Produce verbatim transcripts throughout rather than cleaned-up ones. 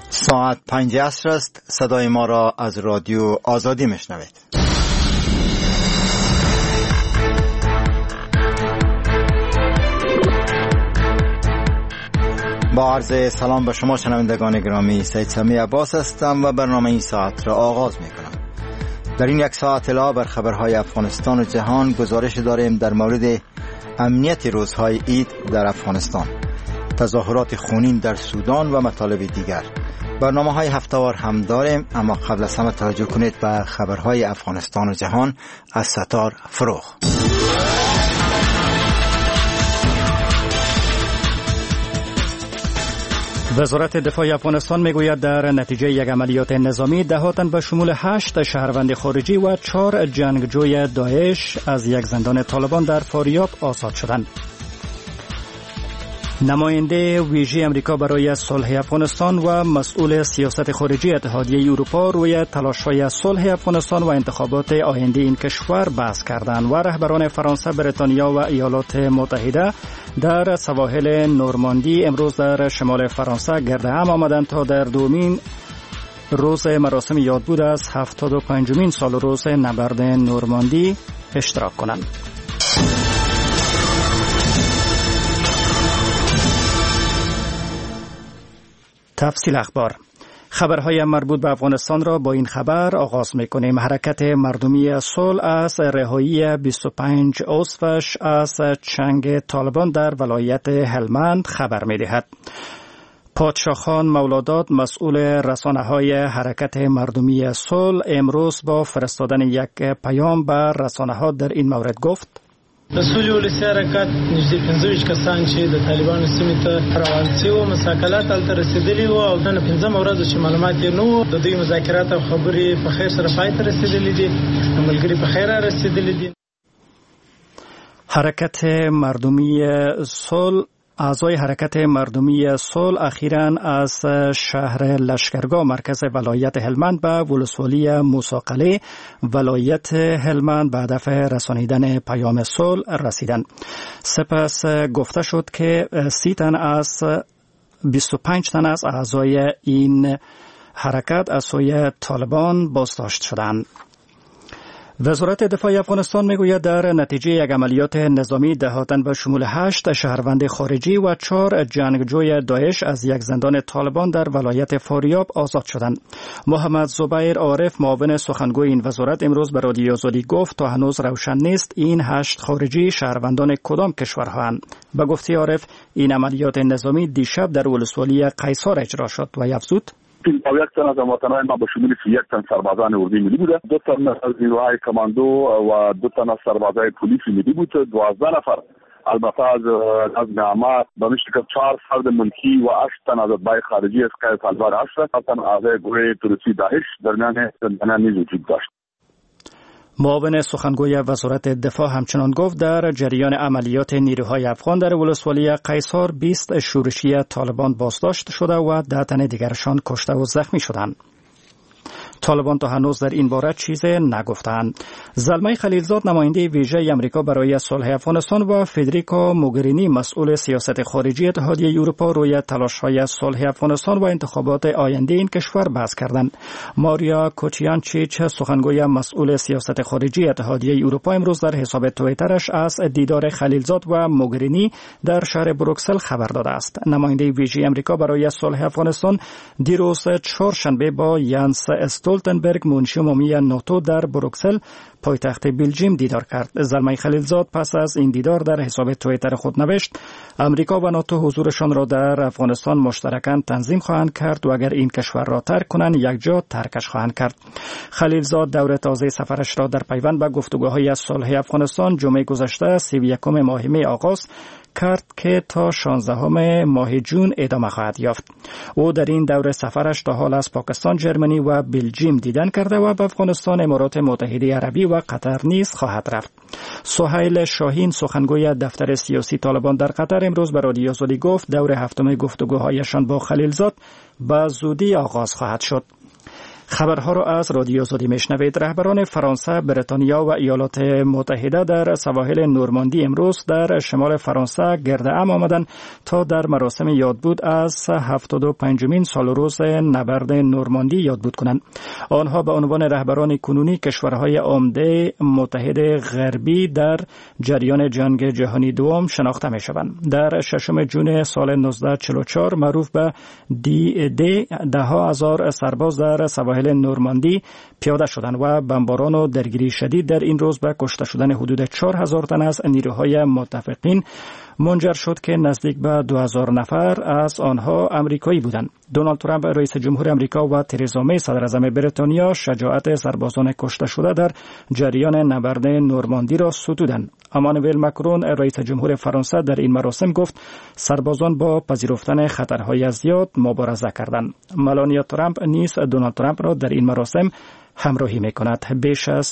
ساعت پنج عصر است. صدای ما را از رادیو آزادی میشنوید. با عرض سلام به شما شنوندگان گرامی، سید سمی عباس هستم و برنامه این ساعت را آغاز میکنم. در این یک ساعت الا بر خبرهای افغانستان و جهان گزارش داریم در مورد امنیت روزهای عید در افغانستان، تظاهرات خونین در سودان و مطالب دیگر. برنامه های هفته‌وار هم داریم، اما قبل از همه توجه کنید به خبرهای افغانستان و جهان از ستار فروغ. وزارت دفاع افغانستان میگوید در نتیجه یک عملیات نظامی ده تن به شمول هشت شهروند خارجی و چهار جنگجوی داعش از یک زندان طالبان در فاریاب آزاد شدند. نماینده ویژه امریکا برای صلح افغانستان و مسئول سیاست خارجی اتحادیه اروپا روی تلاش‌های صلح افغانستان و انتخابات آینده این کشور بحث کردند و رهبران فرانسه، بریتانیا و ایالات متحده در سواحل نورماندی امروز در شمال فرانسه گرد هم آمدند تا در دومین روز مراسم یادبود از هفتاد و پنجمین سال روز نبرد نورماندی اشتراک کنند. تفصیل اخبار. خبرهای مربوط به افغانستان را با این خبر آغاز می‌کنیم. حرکت مردمی صلح از رهایی بیست و پنج عضوش از چنگ طالبان در ولایت هلمند خبر می‌دهد. پادشاه خان مولاداد، مسئول رسانه‌های حرکت مردمی صلح، امروز با فرستادن یک پیام به رسانه‌ها در این مورد گفت: د سولې ولسي حرکت نږدې پنځه ویشت کسان چې د طالبانو سیمې ته روان شوي وو، مساکلات هلته رسېدلي وو او نن پنځمه ورځ چې معلومات یې نه وو. د دوی مذاکرات او خبرې په خیر سره پای ته رسېدلي دي، د ملګري په خیر رسېدلي دي. حرکت مردمی صلح اعضای حرکت مردمی صلح اخیراً از شهر لشکرگاه مرکز ولایت هلمند به ولسوالی موسی ولایت هلمند به هدف رسانیدن پیام صلح رسیدند. سپس گفته شد که سی تن از بیست و پنج تن از اعضای این حرکت از سوی طالبان بازداشت شدند. وزارت دفاع افغانستان میگوید در نتیجه یک عملیات نظامی ده تن به شمول هشت شهروند خارجی و چهار جنگجوی داعش از یک زندان طالبان در ولایت فاریاب آزاد شدند. محمد زبیر عارف، معاون سخنگوی این وزارت، امروز به رادیو آزادی گفت تا هنوز روشن نیست این هشت خارجی شهروندان کدام کشورهاند. به گفته عارف این عملیات نظامی دیشب در ولسوالی قیصار اجرا شد و افزود: او یک تن از هموطنان ما به شمول یک تن سربازان اردوی ملی بوده، دو تن از نیروهای کماندو و دو تن از سربازای پلیس ملی بود، دوازده نفر البته از از نعمت به میشه که چهار فرد ملکی و هشت تن از اتباع خارجی از که طالبان هست، تن اعضای گروه تروریستی داعش در میان زندانیان نیز وجود داشت. معاون سخنگوی وزارت دفاع همچنان گفت در جریان عملیات نیروهای افغان در ولسوالی قیصار بیست شورشی طالبان بازداشت شده و ده تن دیگرشان کشته و زخمی شدند. طالبان تا هنوز در این باره چیزی نگفتند. زلمه خلیلزاد، نماینده ویژه امریکا برای صلح افغانستان، و فدریکا موگرینی، مسئول سیاست خارجی اتحادیه اروپا روی تلاش‌های صلح افغانستان و انتخابات آینده این کشور بحث کردند. ماریا کوچیانچیچ، سخنگوی مسئول سیاست خارجی اتحادیه اروپا، امروز در حساب توییترش از دیدار خلیلزاد و موگرینی در شهر بروکسل خبر داده است. نماینده ویژه امریکا برای صلح افغانستان دیروز چهارشنبه با یانس استولتنبرگ، منشی عمومی ناتو، در بروکسل پایتخت بلژیم دیدار کرد. زلمه خلیلزاد پس از این دیدار در حساب توییتر خود نوشت امریکا و ناتو حضورشان را در افغانستان مشترکاً تنظیم خواهند کرد و اگر این کشور را ترک کنند یک جا ترکش خواهند کرد. خلیلزاد دور تازه سفرش را در پیوند به گفتگوهای صلح افغانستان جمعه گذشته سی و یکم ماه می آغاز کرد که تا شانزدهم ماه جون ادامه خواهد یافت. او در این دور سفرش تا حال از پاکستان، جرمنی و بلژیم دیدن کرده و به افغانستان، امارات متحده عربی و قطر نیز خواهد رفت. سهیل شاهین، سخنگوی دفتر سیاسی طالبان در قطر، امروز به رادیو آزادی گفت دور هفتم گفتگوهایشان با خلیلزاد به زودی آغاز خواهد شد. خبرها را از رادیو آزادی میشنوید. رهبران فرانسه، بریتانیا و ایالات متحده در سواحل نورماندی امروز در شمال فرانسه گرد هم آمدند تا در مراسم یادبود از هفتاد و پنجمین سال روز نبرد نورماندی یادبود کنند. آنها به عنوان رهبران کنونی کشورهای عمده متحد غربی در جریان جنگ جهانی دوم شناخته می شوند. در ششم جون سال نوزده چهل و چهار معروف به دی دی ده ها هزار سرباز در سواحل نورماندی پیاده شدند و بمباران و درگیری شدید در این روز به کشته شدن حدود چهار هزار تن از نیروهای متفقین منجر شد که نزدیک به دو هزار نفر از آنها امریکایی بودند. دونالد ترامپ رئیس جمهور امریکا و ترزا می صدر اعظم بریتانیا شجاعت سربازان کشته شده در جریان نبرد نورماندی را ستودند. امانوئل ماکرون رئیس جمهور فرانسه در این مراسم گفت صربازان با پذیرفتن خطرهای زیاد مبارزه کردند. ملانیا ترامپ نیز دونالد ترامپ را در این مراسم همراهی می‌کند. بیش از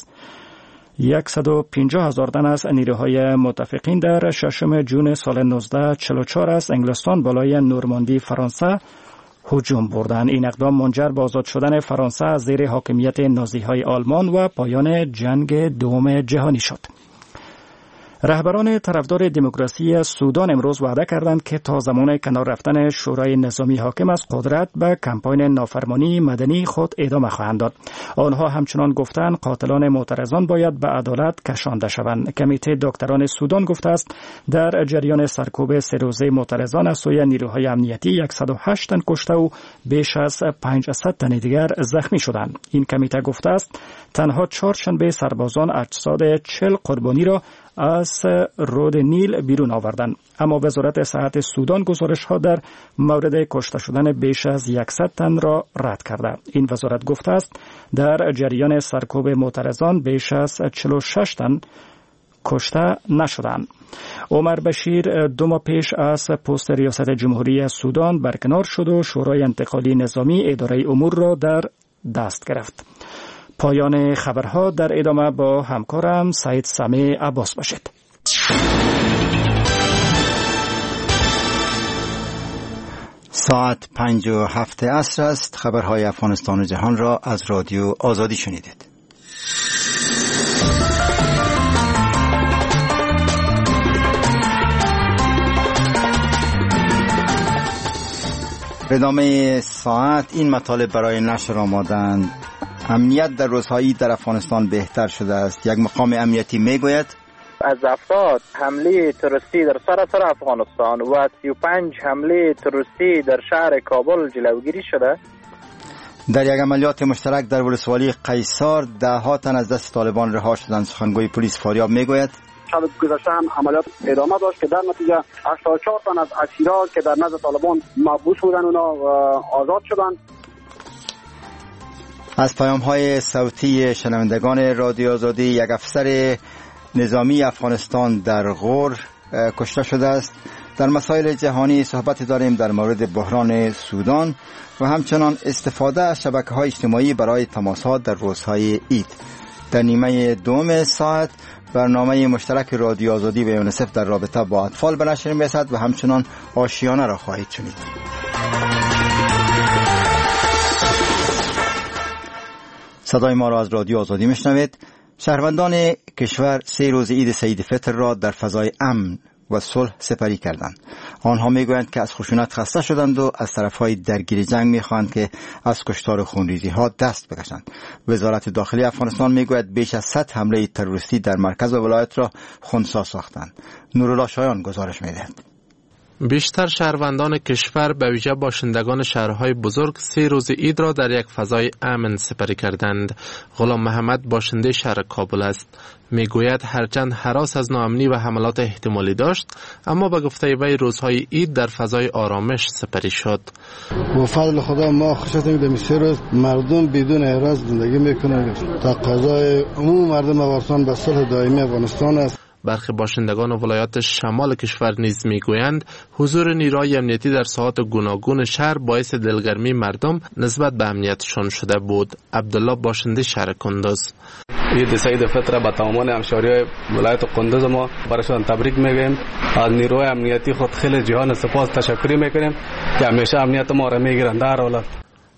صد و پنجاه هزار تن از نیروهای متفقین در ششم جون سال نوزده چهل و چهار از انگلستان بالای نورماندی فرانسه هجوم بردند. این اقدام منجر به آزاد شدن فرانسه از زیر حاکمیت نازی‌های آلمان و پایان جنگ دوم جهانی شد. رهبران طرفدار دموکراسی سودان امروز وعده کردند که تا زمان کنار رفتن شورای نظامی حاکم از قدرت به کمپاین نافرمانی مدنی خود ادامه خواهند داد. آنها همچنان گفتند قاتلان معترضان باید به عدالت کشانده شوند. کمیته دکتران سودان گفته است در جریان سرکوب سه روزه معترضان از سوی نیروهای امنیتی صد و هشت تن کشته و بیش از پانصد تن دیگر زخمی شدند. این کمیته گفته است تنها چهارشنبه سربازان اجساد چهل قربانی را از رود نیل بیرون آوردند. اما وزارت صحت سودان گزارش ها در مورد کشته شدن بیش از صد تن را رد کرده. این وزارت گفته است در جریان سرکوب معترضان بیش از چهل و شش تن کشته نشدند. عمر بشیر دو ماه پیش از پست ریاست جمهوری سودان برکنار شد و شورای انتقالی نظامی اداره امور را در دست گرفت. پایان خبرها. در ادامه با همکارم سعید سمی عباس باشید. ساعت پنج و هفت عصر است. خبرهای افغانستان و جهان را از رادیو آزادی شنیدید. ادامه ساعت این مطالب برای نشر آمادند. امنیت در روزهای در افغانستان بهتر شده است. یک مقام امنیتی میگوید از هفتاد حمله تروریستی در سراسر افغانستان و سی و پنج حمله تروریستی در شهر کابل جلوگیری شده. در یک عملیات مشترک در ولسوالی قیصار ده ها تن از دست طالبان رها شدند. سخنگوی پلیس فاریاب میگوید شب گذشته هم عملیات ادامه داشت که در نتیجه هشتاد و چهار تن از اسیران که در نزد طالبان محبوس بودند اونا آزاد شدند. از پیام‌های صوتی شنوندگان رادیو آزادی، یک افسر نظامی افغانستان در غور کشته شده است. در مسائل جهانی صحبت داریم در مورد بحران سودان و همچنان استفاده از شبکه‌های اجتماعی برای تماسات در روزهای عید. در نیمه دوم ساعت برنامه مشترک رادیو آزادی و یونیسف در رابطه با اطفال به نشر می‌رسد و همچنان آشیانه را خواهید شنید. صدای ما را از رادیو آزادی میشنوید. شهروندان کشور سه روز عید سعید فطر را در فضای امن و صلح سپری کردند. آنها میگویند که از خشونت خسته شدند و از طرفهای درگیر جنگ میخواهند که از کشتار و خونریزی ها دست بکشند. وزارت داخلی افغانستان میگوید بیش از صد حمله تروریستی در مرکز و ولایت را خنثی ساختند. نورالله شایان گزارش میدهد. بیشتر شهروندان کشور به ویژه باشندگان شهرهای بزرگ سه روز عید را در یک فضای امن سپری کردند. غلام محمد باشنده شهر کابل است. میگوید هرچند هراس از ناامنی و حملات احتمالی داشت، اما به گفته وی روزهای عید در فضای آرامش سپری شد. با فضل خدا ما خوش هستیم که سه روز مردم بدون اعتراض زندگی میکنند. تقاضای عموم مردم افغانستان به صلح دائمی افغانستان است. برخی باشندگان ولایات شمال کشور نیز میگویند حضور نیروهای امنیتی در ساحات گوناگون شهر باعث دلگرمی مردم نسبت به امنیتشان شده بود. عبدالله باشنده شهر کندوز: عید سعید فطر به تمامی همشهری‌های ولایت کندوز ما برایشان تبریک میگیم. از نیروهای امنیتی خود خیلی جهان سپاس تشکر میکنیم که همیشه امنیت ما را میگیرند در ولایت.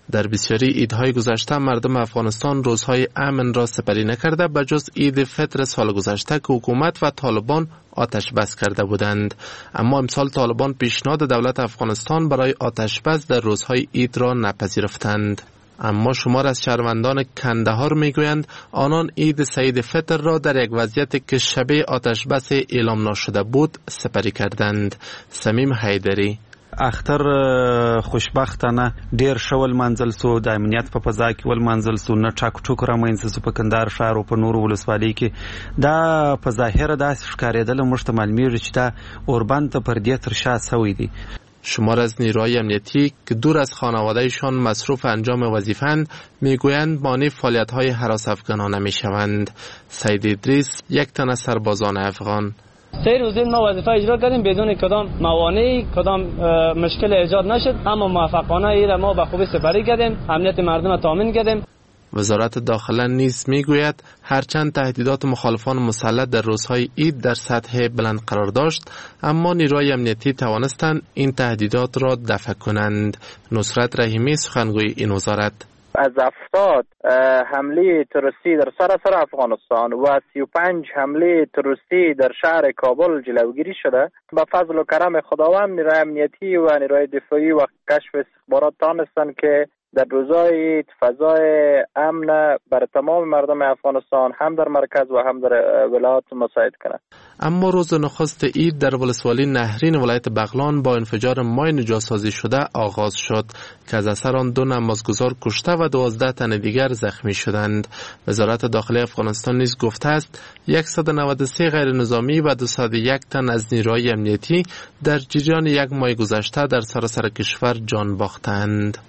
در بسیاری عیدهای گذشته مردم افغانستان روزهای امن را سپری نکرده به جز عید فطر سال گذشته که حکومت و طالبان آتش بس کرده بودند. اما امسال طالبان پیشنهاد دولت افغانستان برای آتش بس در روزهای عید را نپذیرفتند. اما شمار از شهروندان کندهار میگویند آنان عید سعید فطر را در یک وضعیت که شبیه آتش بس اعلام نشده بود سپری کردند. سمیم حیدری: اختر خوشبختانه ډیر شول منزل سو د امنیت په فضا کې ول منزل سو نه ټاک ټوک را مینځ سو په کندهار ښار او په نورو ولسوالۍ کې دا په ظاهر داسې ښکارېدل موږ ته معلومیږي چې دا اوربند ته پردې تر شا سوی دی. شمار از نیروهای امنیتی که دور از خانوادهشان مصروف انجام وظیفه‌اند میگویند مانع فعالیت‌های هراس افغانانه میشوند. سید ادریس یک تن از سربازان افغان: سه روز ما وظیفه اجرا کردیم بدون کدام موانعی، کدام مشکل ایجاد نشد، اما موفقانه این ما به خوبی سپری کردیم، امنیت مردم را تامین کردیم. وزارت داخله نیز میگوید هرچند تهدیدات مخالفان مسلح در روزهای عید در سطح بلند قرار داشت، اما نیروهای امنیتی توانستند این تهدیدات را دفع کنند. نصرت رحیمی، سخنگوی این وزارت: از هفتاد حمله تروریستی در سراسر افغانستان و سی و پنج حمله تروریستی در شهر کابل جلوگیری شده. با فضل و کرم خداوند نیروهای امنیتی و نیروهای دفاعی و کشف استخبارات تانستند که در روزهای فضای امن بر تمام مردم افغانستان هم در مرکز و هم در ولایات مساعد کنند. اما روز نخست عید در ولسوالی نهرین ولایت بغلان با انفجار ماین جاسازی شده آغاز شد که از اثر آن دو نمازگزار کشته و دوازده تن دیگر زخمی شدند. وزارت داخلی افغانستان نیز گفته است صد و نود و سه غیر نظامی و دویست و یک تن از نیروهای امنیتی در جریان یک ماه گذشته در سراسر کشور جان باختند.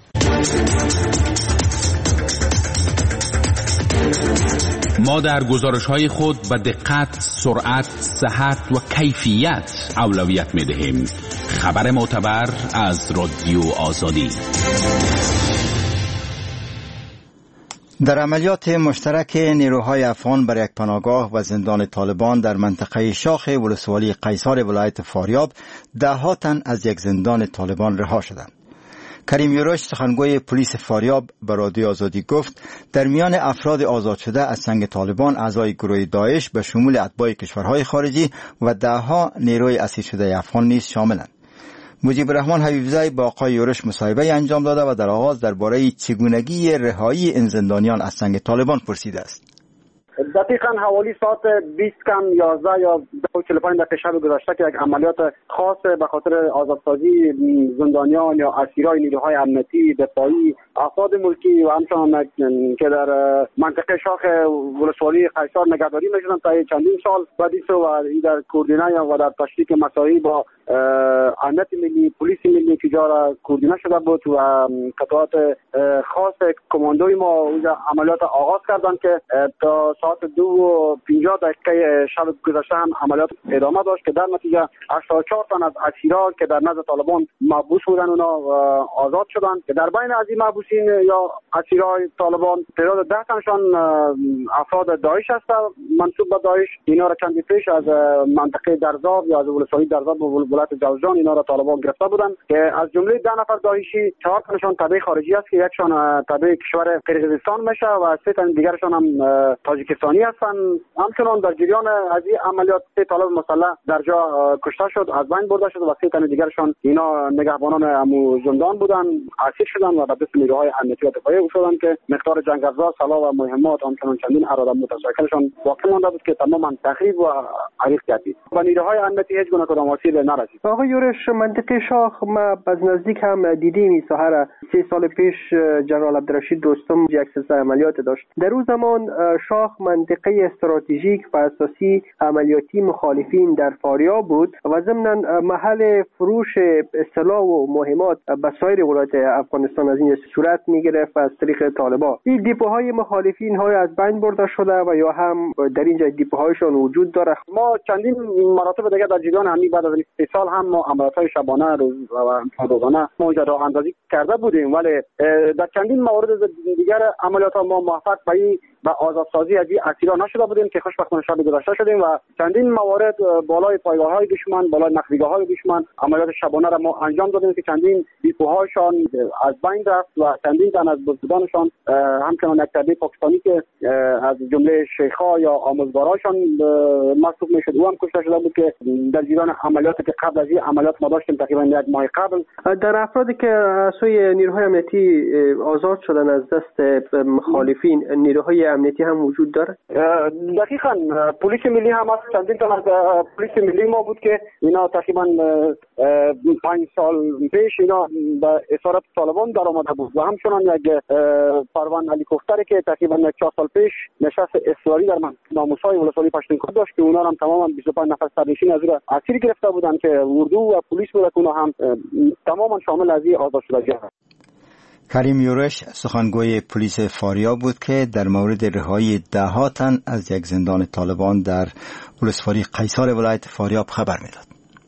ما در گزارش‌های خود به دقت، سرعت، صحت و کیفیت اولویت می‌دهیم. خبر معتبر از رادیو آزادی. در عملیات مشترک نیروهای افغان بر یک پناهگاه و زندان طالبان در منطقه شاخ ولسوالی قیصار ولایت فاریاب ده ها تن از یک زندان طالبان رها شدند. کریم یورش، سخنگوی پلیس فاریاب، به رادیو آزادی گفت در میان افراد آزاد شده از سنگ طالبان اعضای گروه داعش به شمول اتباع کشورهای خارجی و دهها نیروی اسیر شده افغان نیز شاملند. مجیب الرحمن حبیبزی با آقای یورش مصاحبه انجام داده و در آغاز درباره چگونگی رهایی این زندانیان از سنگ طالبان پرسیده است. دقیقاً حوالی ساعت بیست کم یازده یا چهل و پنج دقیقه شب گذشته که یک عملیات خاص به خاطر آزادسازی زندانیان یا اسیرای نیروهای امنیتی، دفاعی، افراد ملکی و همچنان که در منطقه شاخ ولسوالی قیصار نگهداری می‌شدن تا چندین سال بعدی و در کوردینه و در تشریک مساعی با امنیت ملی، پلیس ملی که جا کوردینه شده بود و قطعات خاص کماندوی ما اونجا عملیات آغاز کردن که تا ساعت دو و پنجاه دقیقه شب گذشته هم عملیات ادامه داشت که در نتیجه هشتاد و چهار تن از اسیران که در نزد طالبان محبوس بودن اونا آزاد شدند که در بین از این محبوسین یا اسیرای طالبان تعداد ده تنشان افراد داعش هستند منسوب به داعش. اینا را چندی پیش از منطقه درزاب یا از ولسوالی درزاب و ولایت جوزجان اینا را طالبان گرفته بودند که از جمله ده نفر داعشی چهار تنشان تابع خارجی است که یکشان تابع کشور قرقیزستان میشه و سه تن دیگرشان هم تاجیکستانی هستند. همچنان در جریان از این عملیات سه طالب مسلح در جا کشته شد، از بین برده شد و سه تن دیگرشان اینا نگهبانان امو زندان بودند، اسیر شدند و به دست نیروهای امنیتی و دفاعی افتادند که مقدار جنگ افزار، سلاح و مهمات همچنان چندین اراده متشکلشان باقی مانده بود که تماما تخریب و حریق گردید و نیروهای امنیتی هیچ گونه کدام آسیب نرسید. آقای یورش، منطقه شاخ ما از نزدیک هم دیدیم این سحر سه سال پیش جنرال عبدالرشید دوستم یک سلسله عملیات داشت. در اون زمان شاخ منطقه استراتژیک و اساسی عملیاتی مخالفین در فاریاب بود و ضمن محل فروش سلاح و مهمات به سایر ولایات افغانستان از این صورت میگرفت از طریق طالبان. این دیپوهای مخالفین های از بین برده شده و یا هم در اینجا دیپوهایشان وجود داره. ما چندین مراتب دیگه در جریان همین بعد از سه سال هم ما عملیات‌های شبانه روز و روزانه ما راه اندازی کرده بودیم، ولی در چندین مورد دیگر عملیات ما موفق به این و آزادسازی از این اسیران نشده بودیم که خوشبختانه شب گذشته شدیم و چندین موارد بالای پایگاه‌های دشمن، بالای نقلیگاه‌های دشمن عملیات شبانه را ما انجام دادیم که چندین دیپوهاشان از بین رفت و چندین تن از بزرگانشان همچنان نکتبی پاکستانی که از جمله شیخ‌ها یا آموزگاراشان مصروف میشد او هم کشته شده بود که در جریان عملیاتی که قبل از این عملیات ما داشتیم تقریبا یک ماه قبل. در افرادی که از سوی نیروهای امنیتی آزاد شدن از دست مخالفین، نیروهای امنیتی هم وجود داره؟ دقیقاً پلیس ملی هم از چندین تا از پلیس ملی ما بود که اینا تقریبا پنج سال پیش اینا به اسارت طالبان در آمده بود و همچنان یک پروان هلیکوپتری که تقریبا چهار سال پیش نشست اصراری در ناموسای ولسوالی پشتونخوا داشت که اونا هم تماما بیست و پنج نفر سرنشین از او اسیر گرفته بودن که اردو و پلیس بود که اونا هم تماما شامل از این آزاد شدگی هست. کریم یورش سخنگوی پلیس فاریاب بود که در مورد رهایی ده ها تن از یک زندان طالبان در ولسوالی قیصار ولایت فاریاب خبر میداد.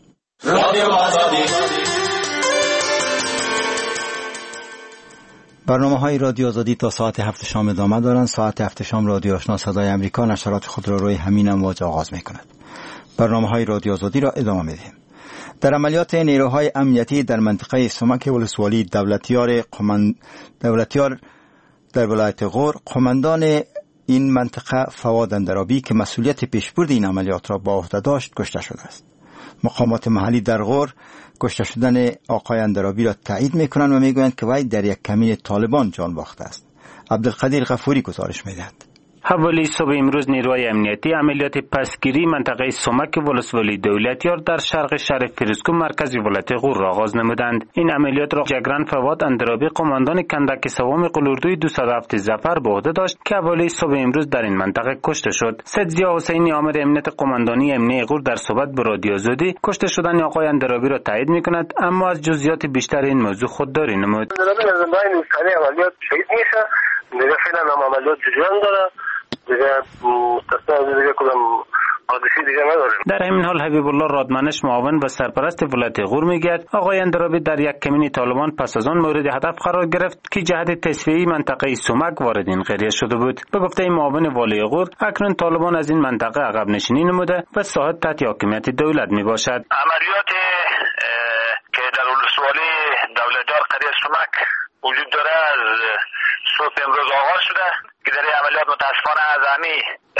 برنامه های رادیو آزادی تا ساعت هفت شام ادامه دارند. ساعت هفت شام رادیو آشنا صدای امریکا نشرات خود را روی همین امواج آغاز می کند. برنامه های رادیو آزادی را ادامه می دهیم. در عملیات نیروهای امنیتی در منطقه سمک ولسوالی دولتیار قماند... دولتیار در ولایت غور، قماندان این منطقه فواد اندرابی که مسئولیت پیشبرد این عملیات را با عهده داشت کشته شده است. مقامات محلی در غور کشته شدن آقای اندرابی را تایید میکنند و میگویند که وی در یک کمین طالبان جان باخته است. عبدالقدیر غفوری گزارش میدهد. حوالی صبح امروز نیروهای امنیتی عملیات پسگیری منطقه سمک ولسوالی دولتیار در شرق شهر فیروزکوه مرکزی ولایت غور را آغاز نمودند. این عملیات را جگران فواد اندرابی قماندان کندک سوم قلوردوی دویست و هفت ظفر به عهده داشت که حوالی صبح امروز در این منطقه کشته شد. سید حسینی عامر امنیت قماندانی امنیتی غور در صحبت با رادیو آزادی کشته شدن آقای اندرابی را تایید میکند، اما از جزئیات بیشتر این موضوع خودداری نمود. اندرابی از بین انسانی عملیات شهید میشه، دیگه فعلا عملیات جریان داره. دیگه مستثنا دیگه کدام حادثی دیگه نداره. در همین حال حبیب الله رادمنش معاون و سرپرست ولایت غور میگوید آقای اندرابی در یک کمین طالبان پس از آن مورد هدف قرار گرفت که جهت تصفیه منطقه سمک وارد این قریه شده بود. به گفته معاون والی غور اکنون طالبان از این منطقه عقب نشینی نموده و ساحت تحت حاکمیت دولت میباشد. عملیات که در ولسوالی دولتیار قریه سمک وجود داره از صبح امروز آغاز شده که در این عملیات متاسفانه از همی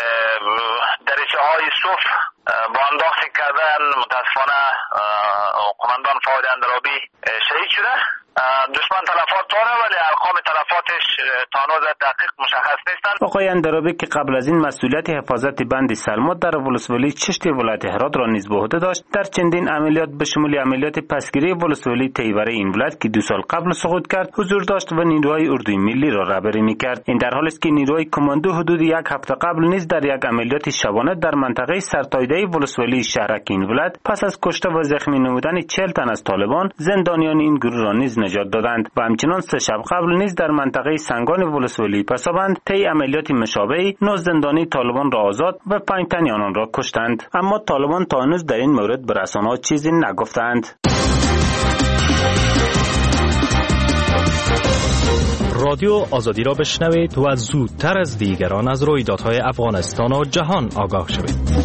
دریچه های صف با انداختی کردن متاسفانه قماندان فواد اندرابی شهید شده. دشمن تلفات داره ولی ارقام تلفاتش تا هنوز دقیق مشخص نیستند. آقای اندرابی که قبل از این مسئولیت حفاظت بند سلمات در ولسوالی چشت ولایت هرات را نیز به عهده داشت، در چندین عملیات به شمول عملیات پسگیری ولسوالی تیوره این ولایت که دو سال قبل سقوط کرد حضور داشت و نیروهای اردوی ملی را رهبری می‌کرد. این در حالی است که نیروهای کماندو حدود یک هفته قبل نیز در یک عملیات شبانه در منطقه سرتایده ولسوالی شهرک این ولایت پس از کشته و زخمی نمودن چهل تن از طالبان زندانیان این گروه را نیز نجات دادند و همچنان سه شب قبل نیز در منطقه سنگان ولسوالی پسابند طی عملیات مشابهی نه زندانی طالبان را آزاد و پنج تن آنان را کشتند، اما طالبان تا هنوز در این مورد به رسانه‌ها چیزی نگفتند. رادیو آزادی را بشنوید و زودتر از دیگران از رویدادهای افغانستان و جهان آگاه شوید.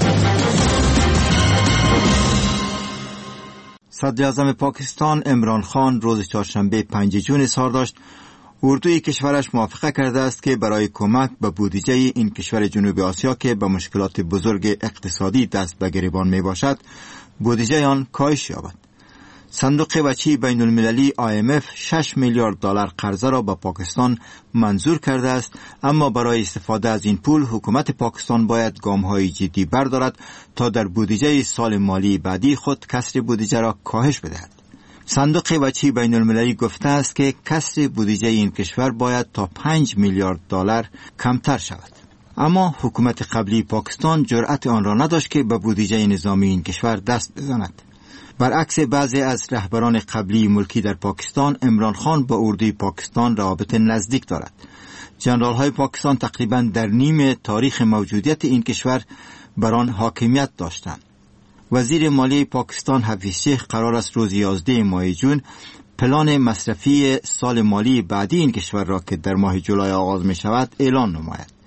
صدر اعظم پاکستان عمران خان روز چهارشنبه پنج جون اظهار داشت اردوی کشورش موافقه کرده است که برای کمک به بودجه این کشور جنوب آسیا که به مشکلات بزرگ اقتصادی دست به گریبان می باشد بودجه آن کاهش یابد. صندوق وچی بین المللی آی ام اف شش میلیارد دلار قرضه را به پاکستان منظور کرده است، اما برای استفاده از این پول حکومت پاکستان باید گام‌های جدی بردارد تا در بودجه سال مالی بعدی خود کسر بودجه را کاهش بدهد. صندوق وچی بین المللی گفته است که کسر بودجه این کشور باید تا پنج میلیارد دلار کمتر شود، اما حکومت قبلی پاکستان جرأت آن را نداشت که به بودجه نظامی این کشور دست بزند. برعکس بعضی از رهبران قبلی ملکی در پاکستان، عمران خان با اردوی پاکستان روابط نزدیک دارد. جنرال های پاکستان تقریبا در نیم تاریخ موجودیت این کشور بر آن حاکمیت داشتند. وزیر مالی پاکستان حفیظ شیخ قرار است روز یازده ماه جون پلان مصرفی سال مالی بعدی این کشور را که در ماه جولای آغاز می شود اعلان نماید.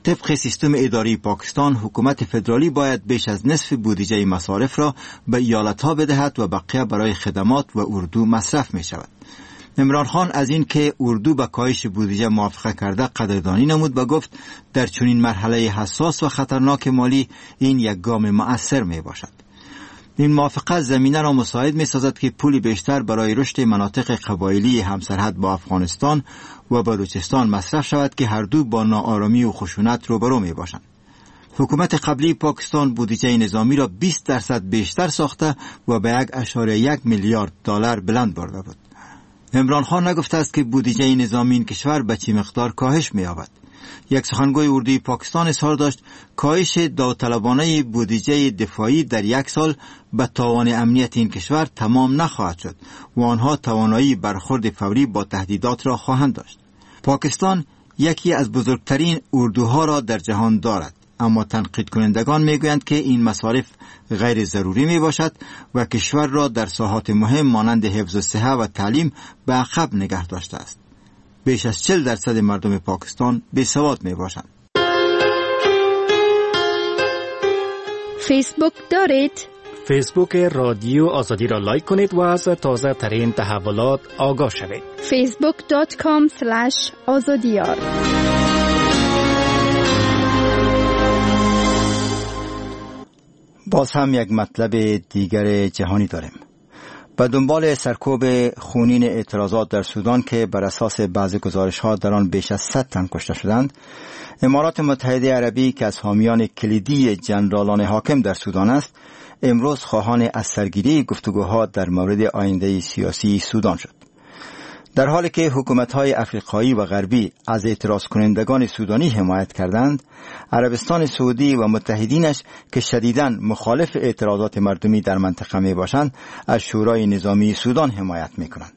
طبق سیستم اداری پاکستان حکومت فدرالی باید بیش از نصف بودجه مصارف را به ایالت‌ها بدهد و بقیه برای خدمات و اردو مصرف می شود. عمران خان از این که اردو به کاهش بودجه موافقه کرده قدردانی نمود و گفت در چنین مرحله حساس و خطرناک مالی این یک گام مؤثر می باشد. این موافقت زمینه را مساعد می سازد که پول بیشتر برای رشد مناطق قبایلی همسرحد با افغانستان و بلوچستان مصرف شود که هر دو با ناآرامی و خشونت روبرو می باشند. حکومت قبلی پاکستان بودجه نظامی را بیست درصد بیشتر ساخته و به یک اشاره یک میلیارد دلار بلند برده بود. عمران خان نگفته است که بودجه نظامی این کشور به چه مقدار کاهش می یابد. یک سخنگوی اردوی پاکستان اظهار داشت کاهش داوطلبانه بودجه دفاعی در یک سال به تاوان امنیت این کشور تمام نخواهد شد و آنها توانایی برخورد فوری با تهدیدات را خواهند داشت. پاکستان یکی از بزرگترین اردوها را در جهان دارد، اما تنقید کنندگان میگویند که این مصارف غیر ضروری می باشد و کشور را در ساحات مهم مانند حفظ الصحه و تعلیم به عقب نگه داشته است. بیش از چهل درصد مردم پاکستان بیسواد می باشند. فیسبوک دارید؟ فیسبوک رادیو آزادی را لایک کنید و از تازه ترین تحولات آگاه شوید. فیسبوک دات کام اسلش آزادیار. باز هم یک مطلب دیگر جهانی داریم. به دنبال سرکوب خونین اعتراضات در سودان که بر اساس بعضی گزارش‌ها در آن بیش از صد تن کشته شدند، امارات متحده عربی که از حامیان کلیدی جنرالان حاکم در سودان است، امروز خواهان از سرگیری گفتگوها در مورد آینده سیاسی سودان شد. در حالی که حکومت‌های افریقایی و غربی از اعتراض کنندگان سودانی حمایت کردند، عربستان سعودی و متحدینش که شدیداً مخالف اعتراضات مردمی در منطقه می باشند، از شورای نظامی سودان حمایت می کنند.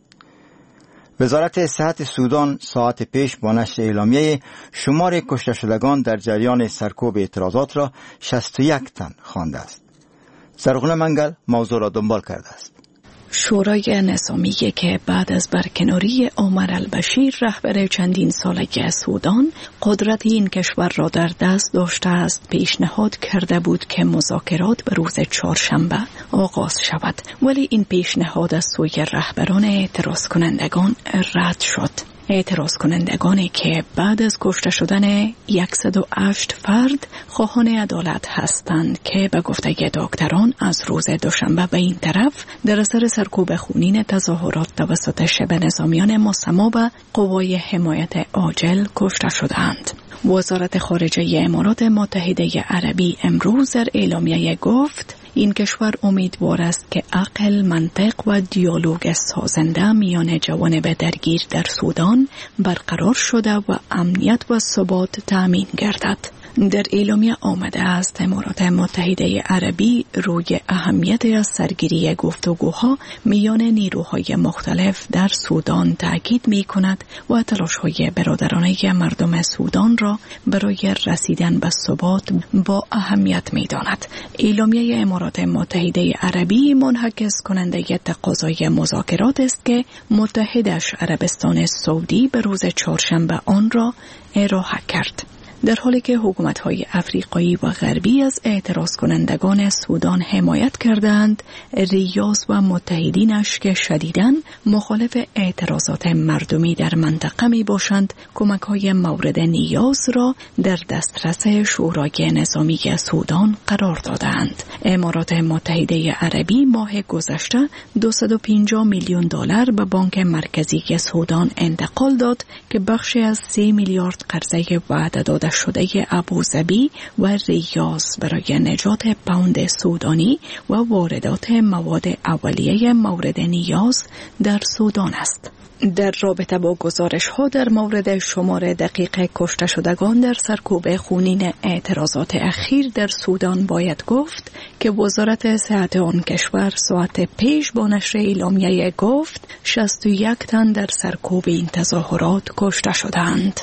وزارت صحت سودان ساعت پیش با نشر اعلامیه شمار کشته شدگان در جریان سرکوب اعتراضات را شصت و یک تن خوانده است. سرغن منگل موضوع را دنبال کرده است. شورای نظامی که بعد از برکناری عمر البشیر رهبر چندین ساله سودان قدرت این کشور را در دست داشته است، پیشنهاد کرده بود که مذاکرات به روز چهارشنبه آغاز شود، ولی این پیشنهاد از سوی رهبران اعتراض کنندگان رد شد. اعتراض کنندگانی که بعد از کشته شدن صد و هشت فرد خواهان عدالت هستند که به گفته دکتران از روز دوشنبه به این طرف در اثر سرکوب خونین تظاهرات توسط شبه نظامیان مسما به قوای حمایت عاجل کشته شدند. وزارت خارجه امارات متحده عربی امروز در اعلامیه گفت این کشور امیدوار است که عقل، منطق و دیالوگ سازنده میان جوانب درگیر در سودان برقرار شده و امنیت و ثبات تأمین گردد. در اعلامیه آمده است امارات متحده عربی روی اهمیت از سرگیری گفتگوها میان نیروهای مختلف در سودان تاکید می کند و تلاش‌های برادرانه مردم سودان را برای رسیدن به ثبات با اهمیت می داند. اعلامیه امارات متحده عربی منعکس کننده تقاضای مذاکرات است که متحدش عربستان سعودی به روز چهارشنبه آن را ارائه کرد. در حالی که حکومت‌های افریقایی و غربی از اعتراض کنندگان سودان حمایت کردند، ریاض و متحدینش که شدیداً مخالف اعتراضات مردمی در منطقه می باشند، کمک‌های مورد نیاز را در دسترس شورای نظامی سودان قرار دادند. امارات متحده عربی ماه گذشته دویست و پنجاه میلیون دلار به بانک مرکزی سودان انتقال داد که بخشی از سه میلیارد قرضه وعده داده شده ابوظبی و ریاض برای نجات پوند سودانی و واردات مواد اولیه مورد نیاز در سودان است. در رابطه با گزارش ها در مورد شمار دقیق کشته شدگان در سرکوب خونین اعتراضات اخیر در سودان باید گفت که وزارت صحت آن کشور ساعت پیش با نشر اعلامیه گفت شصت و یک تن در سرکوب این تظاهرات کشته شدند.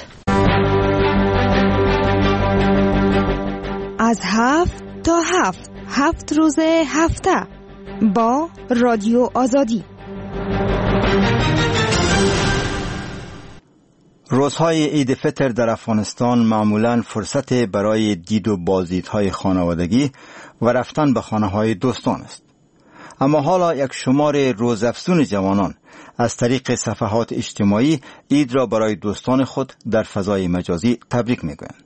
از هفت تا هفت هفت روز هفته با رادیو آزادی. روزهای عید فطر در افغانستان معمولاً فرصت برای دید و بازدیدهای خانوادگی و رفتن به خانه‌های دوستان است. اما حالا یک شمار روزافزون جوانان از طریق صفحات اجتماعی عید را برای دوستان خود در فضای مجازی تبریک می‌گویند.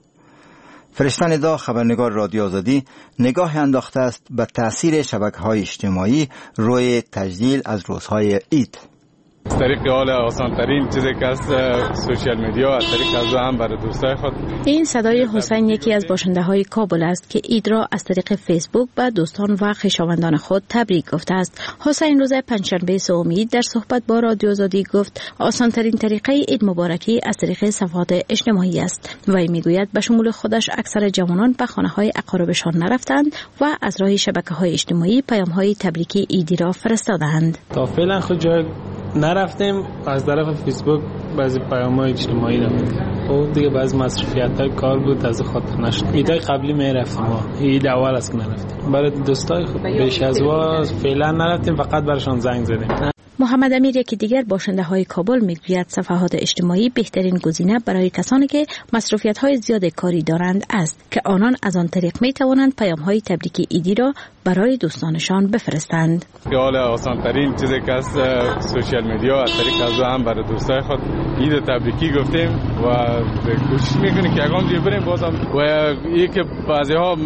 فرشته ندا، خبرنگار رادیو آزادی، نگاه انداخته است به تأثیر شبکه‌های اجتماعی روی تجلیل از روزهای عید. از طریق حال آسانترین چیزی که از سوشیال میدیا، از طریق از هم برای دوستای خود. این صدای حسین یکی از باشنده های کابل است که عید را از طریق فیسبوک به دوستان و خویشاوندان خود تبریک گفته است. حسین روز پنجشنبه سوم عید در صحبت با رادیو آزادی گفت آسانترین طریقه عید مبارکی از طریق صفحات اجتماعی است. وی میگوید به شمول خودش اکثر جوانان به خانه‌های اقاربشان نرفتند و از راه شبکه‌های اجتماعی پیام‌های تبریکی عیدی را فرستادند. تا فعلا خود جای نرفتیم، از طرف فیسبوک بعضی پیام‌های اجتماعی دادیم. خب دیگه بعضی مصرفیت‌های کار بود از خاطر نشد. عیدای قبلی میرفتیم، ما عید اول است که نرفتیم. برای دوستای خود بیش از واس فعلا نرفتیم، فقط براشون زنگ زدیم. محمد امیر یکی دیگر باشنده های کابل میگوید صفحات اجتماعی بهترین گزینه برای کسانی که مصرفیت های زیاد کاری دارند است که آنان از آن طریق می توانند پیام های تبریک عیدی را برای دوستانشان بفرستند. حال آسان ترین چیزی که از سوشیال میدیا، از طریق از هم برای دوستای خود عید تبریکی گفتیم و کوشش میکنیم که یگان جای بریم بازم و این که بعضی ها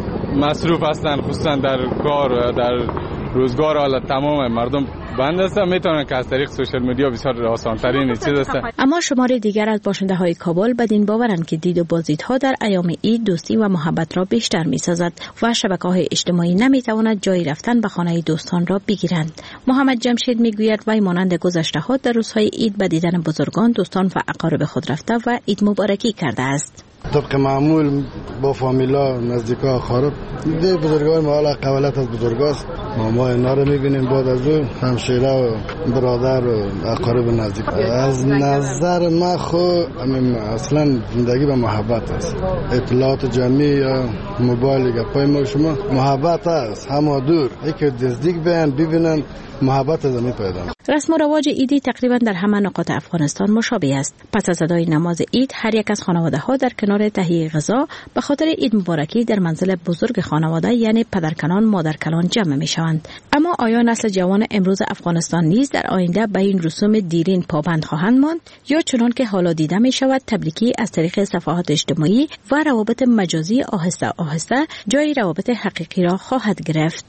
مصروف هستند، خصوصا در کار در روزگار، حالا تمام مردم بند است، میتونن که از طریق سوشال میدیا بسیار آسان ترین چیز است. اما شمار دیگر از باشنده های کابل بدین باورند که دید و بازدیدها در ایام عید دوستی و محبت را بیشتر میسازد و شبکه‌های اجتماعی نمیتواند جای رفتن به خانه دوستان را بگیرند. محمد جمشید میگوید وی مانند گذشته ها در روزهای عید به دیدن بزرگان، دوستان و اقارب خود رفته و عید مبارکی کرده است. طبق معمول با فامیلا، نزدیکا، خارب ده بزرگان ما، حالا قبلت از بزرگاست، ماما اینا رو میبینیم، بعد از اون همشیره و برادر و اقارب نزدیک. از نظر من خود اصلا زندگی به محبت است. اطلاعات جمعی یا موبایل گپای ما شما محبت است، همه دور یکی نزدیک بیان ببینن محبت از می پیدا. رسم و رواج عیدی تقریبا در همه نقاط افغانستان مشابه است. پس از ادای نماز عید هر یک از خانواده ها در کنار تهیه غذا به خاطر عید مبارکی در منزل بزرگ خانواده یعنی پدرکلان مادرکلان جمع می شوند. اما آیا نسل جوان امروز افغانستان نیز در آینده به این رسوم دیرین پابند خواهند ماند یا چنان که حالا دیده می شود تبریکی از طریق صفحات اجتماعی و روابط مجازی آهسته آهسته جای روابط حقیقی را خواهد گرفت؟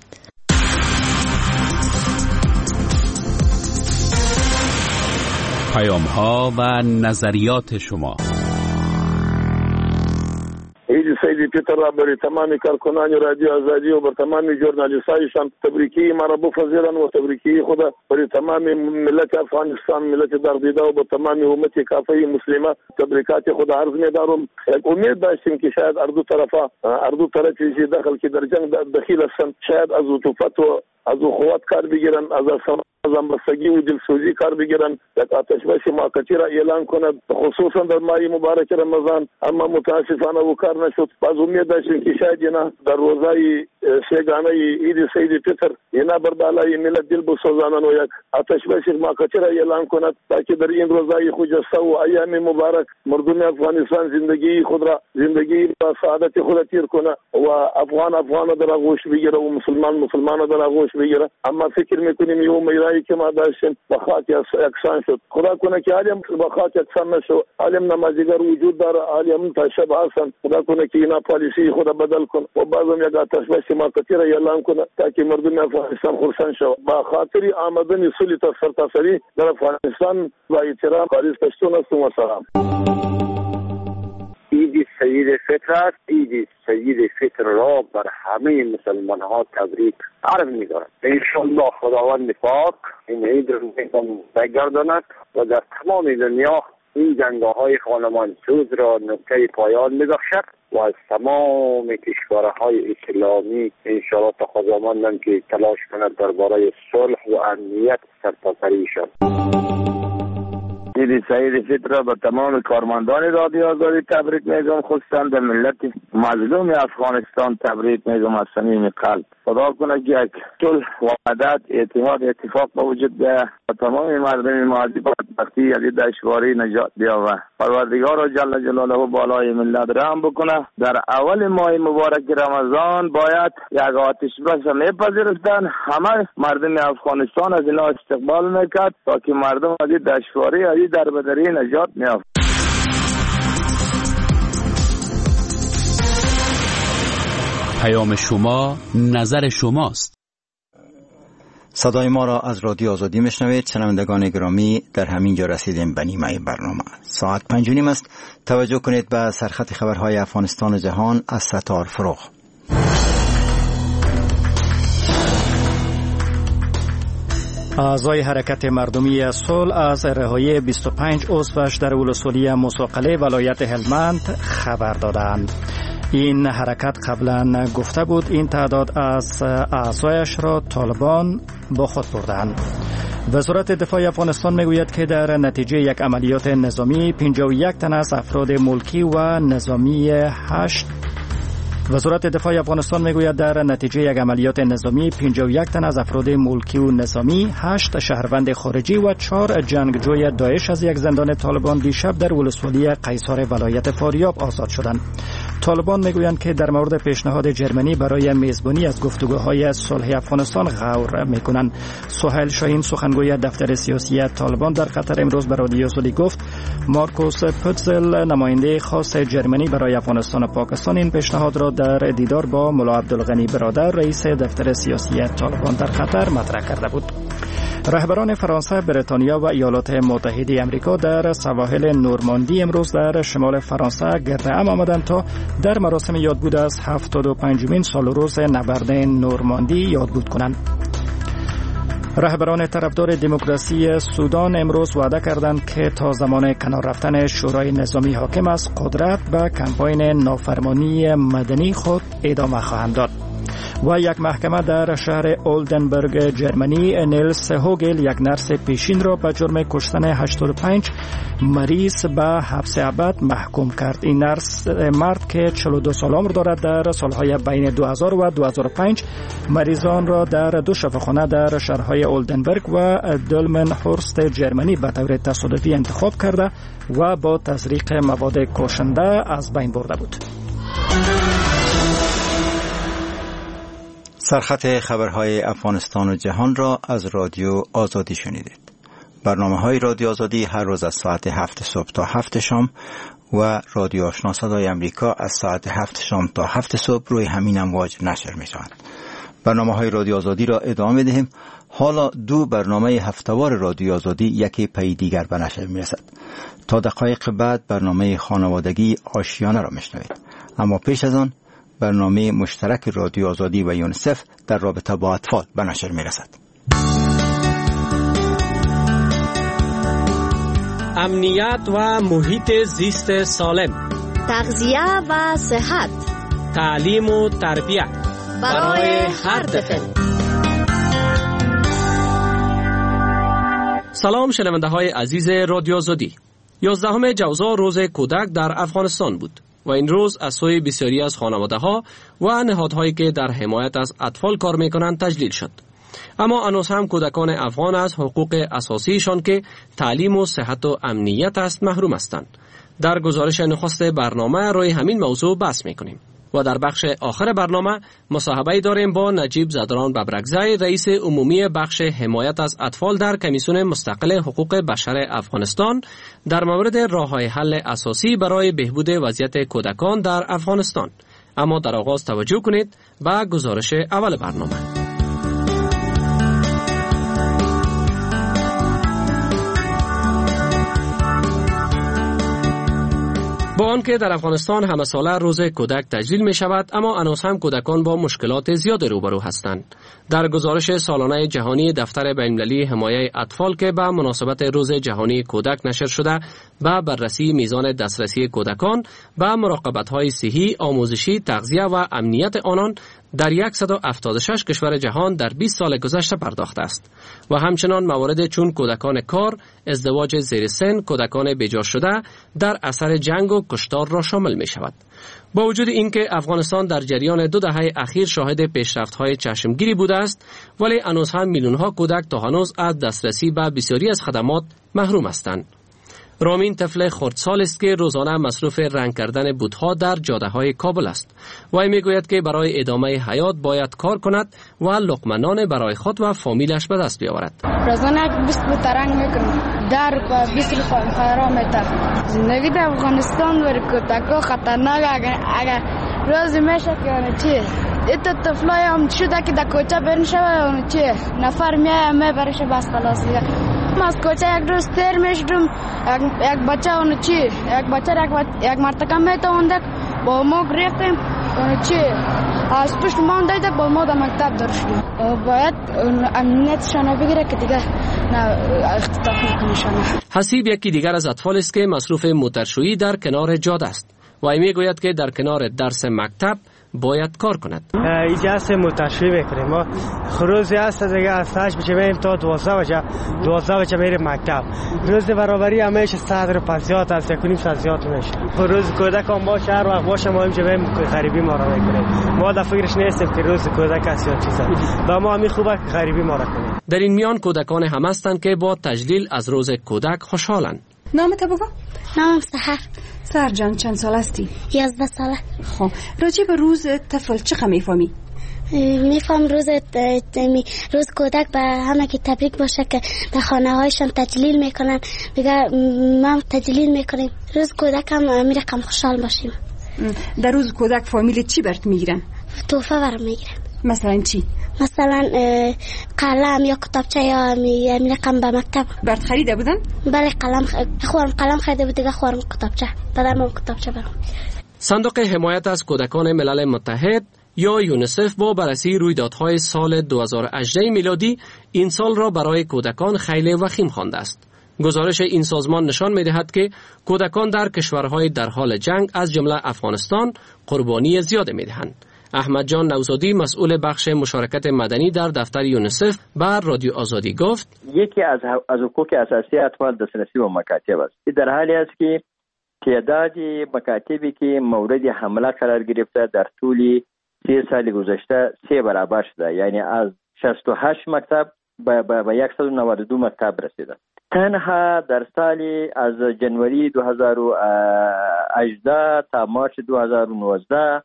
پیام ها و نظریات شما. عید سید پیتر را برای تمامی کارکنان رادیو آزادی و بر تمامی ژورنالیستایشان تبریکی مرا بپذیرند و تبریکی خدا برای تمامی ملت افغانستان، ملت دردیده و با تمامی امت کافه مسلمه تبریکات خدا عرض می‌دارم. امید داشتیم که شاید اردو طرفا اردو طرفی داخل که در جنگ دخیل هستند، شاید از عطوفت و از اخوات کار بگیرن، از همبستگی و دلسوزی کار بگیرن، یک آتش بس موقتی را اعلان کند خصوصا در ماه مبارک رمضان، اما متاسفانه او کار نشد. باز امید داشتیم که شاید اینا در روزهای سه‌گانه عید سید فطر اینا بر بالای ملت دل بسوزانند و یک آتش بس موقتی را اعلان کند تاکه در این روزهای خجسته و ایام مبارک مردم افغانستان زندگی خود را زندگی با سعادت خود تیر کنه و افغان افغان در آغوش بگیره و مسلمان مسلمان در آغوش بگیره. اما فکر میکنیم یه میرایی که ما داشتیم با خاک یکسان شد. خدا کنه که عالم با خاک یکسان نشو، عالم نمازیگر وجود داره، عالم تشب هستن. خدا کنه که اینا پالیسی خدا بدل کن و بعضم یک آتش بس موقتی را اعلان کنه تاکه مردم افغانستان خرسان شو. با خاطر آمدن صلح تا سرتاسری در افغانستان با احترام خالص پشتون هستم و سلام. عید سید فطر است. عید سید فطر را بر همه مسلمان ها تبریک عرض می دارم. انشالله خداوند پاک این عید را بگرداند و در تمام دنیا این جنگاه های خانمان سوز را نقطه پایان می بخشد و از تمام کشورهای اسلامی انشالله تقاضامندم که تلاش کند درباره صلح و امنیت سرتاسری شد. عید سعید فطر به تمام کارمندان رادیو آزادی تبریک میگم، خصوصا به ملت مظلوم افغانستان تبریک میگم از صمیم قلب. خدا کنه که یک صلح و وحدت اتحاد اتفاق به وجود بیاید و تمام مردم ماضی بدبختی از دشواری نجات بیابد. پروردگار جل جلاله بالای ملت رحم بکنه. در اول ماه مبارک رمضان باید یک آتش بس میپذیرفتن، همه مردم افغانستان از اینا استقبال میکرد تا که مردم از دشواری از دربدری نجات میافت. پیام شما، نظر شماست. صدای ما را از رادیو آزادی میشنوید. شنوندگان گرامی، در همین جا رسیدیم به نیمه برنامه. ساعت پنج و نیم است. توجه کنید به سرخط خبرهای افغانستان و جهان از ستار فروغ. اعضای حرکت مردمی صلح از رهایی بیست و پنج عضوش در ولسوالی مساقله ولایت هلمند خبر دادند. این حرکت قبلا گفته بود این تعداد از اعضایش را طالبان با خود بردند. وزارت دفاع افغانستان میگوید که در نتیجه یک عملیات نظامی پنجاه و یک تن از افراد ملکی و نظامی هشت وزارت دفاع افغانستان میگوید در نتیجه یک عملیات نظامی پنجاه و یک تن از افراد ملکی و نظامی، هشت شهروند خارجی و چهار جنگجوی داعش از یک زندان طالبان دیشب در ولسوالی قیصار ولایت فاریاب آزاد شدند. طالبان میگویند که در مورد پیشنهاد جرمنی برای میزبانی از گفتگوهای صلح افغانستان غور میکنند. سهیل شاهین سخنگوی دفتر سیاسی طالبان در قطر امروز به رادیو آزادی گفت مارکوس پوتزل نماینده خاص جرمنی برای افغانستان و پاکستان این پیشنهاد را در دیدار با ملا عبدالغنی برادر رئیس دفتر سیاسی طالبان در قطر مطرح کرده بود. رهبران فرانسه، بریتانیا و ایالات متحده آمریکا در سواحل نورماندی امروز در شمال فرانسه گرد هم آمدند تا در مراسم یادبود از هفتاد و پنجمین سال روز نبرد نورماندی یادبود کنند. رهبران طرفدار دموکراسی سودان امروز وعده کردند که تا زمان کنار رفتن شورای نظامی حاکم از قدرت به کمپاین نافرمانی مدنی خود ادامه خواهند داد. و یک محکمه در شهر اولدنبرگ جرمنی نیلس هوگل یک نرس پیشین را به جرم کشتن هشتاد و پنج مریض به حبس ابد محکوم کرد. این نرس مرد که چهل و دو سال عمر دارد در سالهای بین دو هزار و دو هزار و پنج مریضان را در دو شفاخانه در شهرهای اولدنبرگ و دلمن هورست جرمنی به طور تصادفی انتخاب کرده و با تزریق مواد کشنده از بین برده بود. سرخط خبرهای افغانستان و جهان را از رادیو آزادی شنیدید. برنامه های رادیو آزادی هر روز از ساعت هفت صبح تا هفت شام و رادیو آشنا صدای امریکا از ساعت هفت شام تا هفت صبح روی همین امواج نشر می شوند. برنامه های رادیو آزادی را ادامه دهیم. حالا دو برنامه هفتهوار رادیو آزادی یکی پی دیگر به نشر می رسد. تا دقایق بعد برنامه خانوادگی آشیانه را می شنوید. اما پیش از آن برنامه مشترک رادیو آزادی و یونیسف در رابطه با اطفال به نشر می رسد. امنیت و محیط زیست سالم، تغذیه و صحت، تعلیم و تربیت برای هر طفل. سلام شنونده های عزیز رادیو آزادی. یازدهم جوزا روز کودک در افغانستان بود و این روز از سوی بسیاری از خانواده ها و نهادهایی که در حمایت از اطفال کار میکنند تجلیل شد. اما هنوز هم کودکان افغان از حقوق اساسیشان که تعلیم و صحت و امنیت است محروم هستند. در گزارش نخست برنامه روی همین موضوع بحث میکنیم و در بخش آخر برنامه مصاحبه داریم با نجیب زدران ببرگزای رئیس عمومی بخش حمایت از اطفال در کمیسیون مستقل حقوق بشر افغانستان در مورد راه‌های حل اساسی برای بهبود وضعیت کودکان در افغانستان. اما در آغاز توجه کنید به گزارش اول برنامه. با آنکه در افغانستان همه ساله روز کودک تجلیل می شود، اما هنوز هم کودکان با مشکلات زیاد روبرو هستند. در گزارش سالانه جهانی دفتر بین‌المللی حمایت اطفال که به مناسبت روز جهانی کودک نشر شده، به بررسی میزان دسترسی کودکان به مراقبت‌های صحی، آموزشی، تغذیه و امنیت آنان در صد و هفتاد و شش کشور جهان در بیست سال گذشته پرداخته است و همچنان موارد چون کودکان کار، ازدواج زیر سن، کودکان بیجا شده در اثر جنگ و کشتار را شامل می شود. با وجود اینکه افغانستان در جریان دو دهه اخیر شاهد پیشرفت‌های چشمگیری بوده است، ولی هنوز هم میلیون‌ها کودک تا هنوز از دسترسی به بسیاری از خدمات محروم هستند. رامین طفل خردسال است که روزانه مصروف رنگ کردن بت‌ها در جاده‌های کابل است. وی میگوید که برای ادامه حیات باید کار کند و لقمه نان برای خود و فامیلش به دست بیاورد. روزانه بیست بت رنگ میکنم. در بیست خرام میتا. زندگی در افغانستان بر کودکان خطرناک اگر روز میشه که اون چی؟ ایت طفلای هم شده که در کوچه برنشه و اون چی؟ نفر میای میبرشه بس خلاص دیگه. ما از کوچه یک روز تیر میشدم، یک بچه اون چی؟ یک بچه یک مرتکه میتوندک با ما گرفتیم اون چی؟ از پشت ما دیده با ما در مکتب در شدیم. باید امنیتشان بگیره که دیگه نه اختطاف نکنشانه. حسیب یکی دیگر از اطفال است که مصروف موترشویی در کنار جاده است و می گوید که در کنار درس مکتب باید کار کند. اینجا هست موترشویی میکنیم. ما خروزی هست دیگه از هشت بچه میریم تا دوازده بچه دوازده بچه میریم مکتب. روز برابری همیشه صد رو پسیات هست، یکنیم سازیات میشه. روز کودک هم باشه، هر وقت باشه ما اینجا میریم غریبی ما را میکنیم. ما در فکرش نیستیم که روز کودک هست یا چیزا. با ما همین خوبه که غریبی ما را کنیم. در این میان کودکان هم هستند که با تجلیل از روز کودک خوشحالند. نامت بگو؟ نامم سحر. سحر جان چند سال هستی؟ یازده ساله. خب راجع به روز طفل چقدر میفهمی؟ میفهم روز روز کودک به همه که تبریک باشه که در خانه هایشان تجلیل میکنن، دیگه ما تجلیل میکنیم. روز کودک هم میرقم خوشحال باشیم. در روز کودک فامیل چی برات میگیرن؟ تحفه برام میگیرن. مثلا چی؟ مثلا قلم یا کتابچه یا میرقم به مکتب. برات خریده بودن؟ بله قلم خورم قلم خریده بود، دیگه خورم کتابچه. پدرم اون کتابچه برام. صندوق حمایت از کودکان ملل متحد یا یونیسف با بررسی رویدادهای سال دو هزار و هجده میلادی این سال را برای کودکان خیلی وخیم خوانده است. گزارش این سازمان نشان می‌دهد که کودکان در کشورهای در حال جنگ از جمله افغانستان قربانی زیاد می‌دهند. احمد جان نوزادی مسئول بخش مشارکت مدنی در دفتر یونیسف بر رادیو آزادی گفت: یکی از از حقوق اساسی اطفال دسترسی به مکاتب است. در حالی است که تعداد مکاتبی که مورد حمله قرار گرفته در طول سه سال گذشته سه برابر شده، یعنی از شصت و هشت مکتب به صد و نود و دو مکتب رسیده. تنها در سال از جنوری دو هزار و هجده تا مارچ دو هزار و نوزده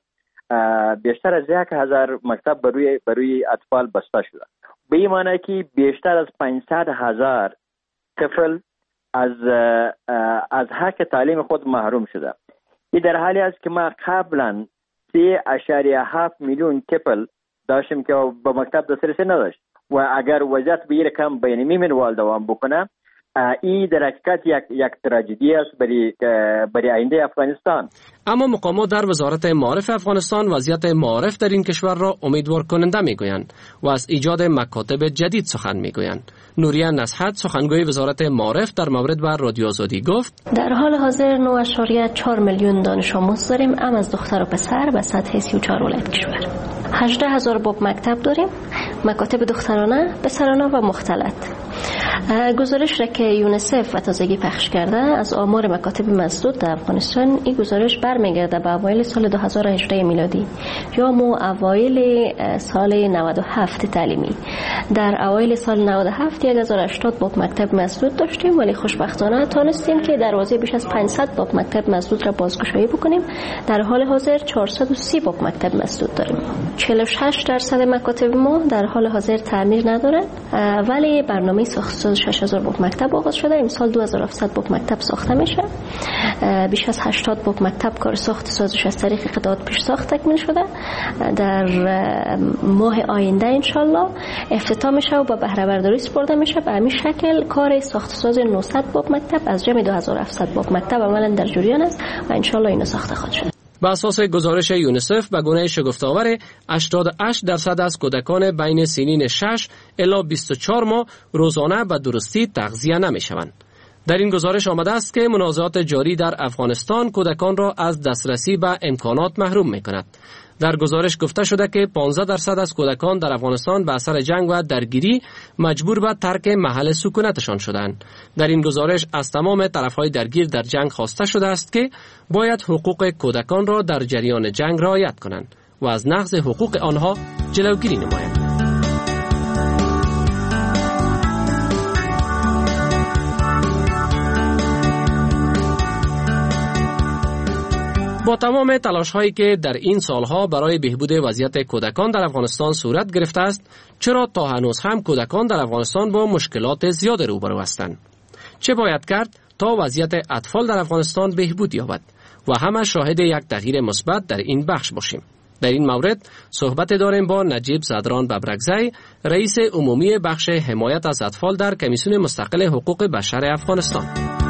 بیشتر از یک هزار مکتب بروی بروی اطفال بسته شده. به این معنی که بیشتر از پانصد هزار طفل از از حق تعلیم خود محروم شده. این در حالی است که ما قبلا سه اشاریه هفت میلیون طفل داشتیم که به مکتب دسترسی نداشت و اگر وضعیت به این رقم بین میمن دوام بکنه، این در حقیقت یک یک تراژدی است برای برای آینده افغانستان. اما مقامات در وزارت معارف افغانستان وضعیت معارف در این کشور را امیدوار کننده میگویند و از ایجاد مکاتب جدید سخن میگویند. نوریه نصحت سخنگوی وزارت معارف در مورد بر رادیو آزادی گفت: در حال حاضر نه اشاریه چهار میلیون دانش آموز داریم، هم از دختر و پسر به سطح سی و چهار ولایت کشور. هجده هزار باب مکتب داریم، مکاتب دخترانه، پسرانه و مختلط. گزارش را که یونیسف و تازگی پخش کرده از آمار مکاتب مسدود در افغانستان، این گزارش برمیگرده به اوایل سال دو هزار و هجده میلادی یا مو اوایل سال نود و هفت تعلیمی. در اوایل سال نود و هفت هزار و هشتاد باب مکتب مسدود داشتیم، ولی خوشبختانه تونستیم که دروازه بیش از پانصد باب مکتب مسدود را بازگشایی بکنیم. در حال حاضر چهارصد و سی باب مکتب مسدود داریم. چهل و شش درصد مکاتب ما در حال حاضر تعمیر نداره، ولی برنامه ساخت شش هزار باب مکتب آغاز شده. امسال دو هزار و هفتصد باب مکتب ساخته میشه. بیش از هشتاد باب مکتب کار ساخت سازش از طریق قطعات پیش ساخت تکمیل شده. در ماه آینده انشالله افتتاح میشه و به بهره برداری سپرده میشه. به همین شکل کار ساخت ساز نهصد باب مکتب از جمع دو هزار و هفتصد باب مکتب عملا در جریان است و انشالله اینو ساخته خواهد شد. بر اساس گزارش یونیسف به گونه شگفت‌آور هشتاد و هشت درصد از کودکان بین سنین شش الی بیست و چهار ماه روزانه به درستی تغذیه نمی‌شوند. در این گزارش آمده است که منازعات جاری در افغانستان کودکان را از دسترسی به امکانات محروم می‌کند. در گزارش گفته شده که پانزده درصد از کودکان در افغانستان به اثر جنگ و درگیری مجبور به ترک محل سکونتشان شدند. در این گزارش از تمام طرفهای درگیر در جنگ خواسته شده است که باید حقوق کودکان را در جریان جنگ رعایت کنند و از نقض حقوق آنها جلوگیری نمایند. با تمام تلاش هایی که در این سالها برای بهبود وضعیت کودکان در افغانستان صورت گرفته است، چرا تا هنوز هم کودکان در افغانستان با مشکلات زیاد روبرو هستند؟ چه باید کرد تا وضعیت اطفال در افغانستان بهبود یابد و همه شاهد یک تغییر مثبت در این بخش باشیم؟ در این مورد صحبت داریم با نجیب زدران ببرکزی، رئیس عمومی بخش حمایت از اطفال در کمیسیون مستقل حقوق بشر افغانستان.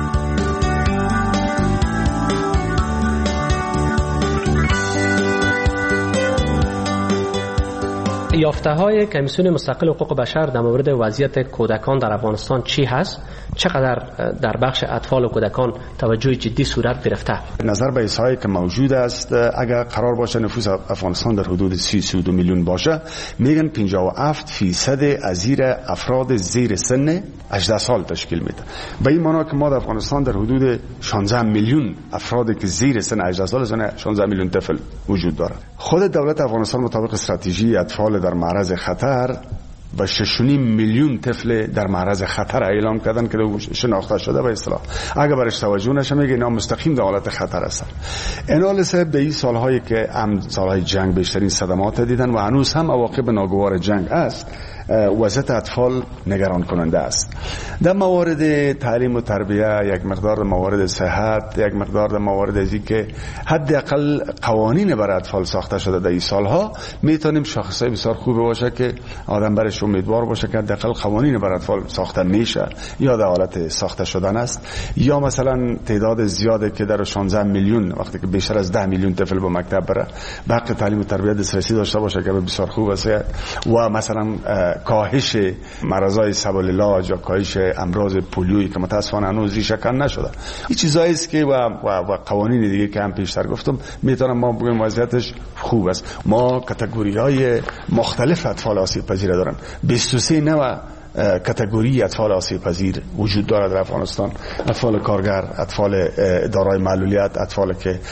یافته های کمیسیون مستقل حقوق بشر در مورد وضعیت کودکان در افغانستان چی هست؟ چقدر در بخش اطفال و کودکان توجه جدی صورت گرفته؟ نظر به احصایی که موجود است، اگر قرار باشه نفوس افغانستان در حدود سی و دو میلیون باشه، میگن پنجاه و هفت فیصد از زیر افراد زیر سن هجده سال تشکیل میده. به این معنی که ما در افغانستان در حدود شانزده میلیون افرادی که زیر سن هجده سال هستند، شانزده میلیون طفل وجود داره. خود دولت افغانستان مطابق استراتژی اطفال در معرض خطر و شش و نیم میلیون طفل در معرض خطر اعلام کردن که شناخته شده به اصطلاح. اگر برش توجه نشه میگه اینا مستقیم در حالت خطر هستن. انالسه به این سالهایی که هم سالهای جنگ بیشترین صدمات دیدن و هنوز هم عواقب ناگوار جنگ است، وضعیت اطفال نگران کننده است. در موارد تعلیم و تربیه، یک مقدار در موارد صحت، یک مقدار در موارد ازی که حداقل قوانین برای اطفال ساخته شده در این سالها، میتونیم شاخصای بسیار خوبی باشه که آدم برش امیدوار باشه که حداقل قوانین برای اطفال ساخته میشه یا در حالت ساخته شدن است، یا مثلا تعداد زیاده که در شانزده میلیون وقتی که بیشتر از ده میلیون طفل به مکتب بره به حق تعلیم و تربیت دسترسی داشته باشه که بسیار خوب است. و مثلا کاهش مرضای سبل علاج یا کاهش امراض پولیویی که متاسفانه هنوز ریشه نشده. این چیزایی است که و, و, و قوانین دیگه که هم پیشتر گفتم میتونم ما بگیم وضعیتش خوب است. ما کاتگوری‌های مختلف اطفال آسیب پذیر داریم. بیست و سه نوع کاتگوری اطفال آسیب پذیر وجود دارد در افغانستان. اطفال کارگر، اطفال دارای معلولیت، اطفال که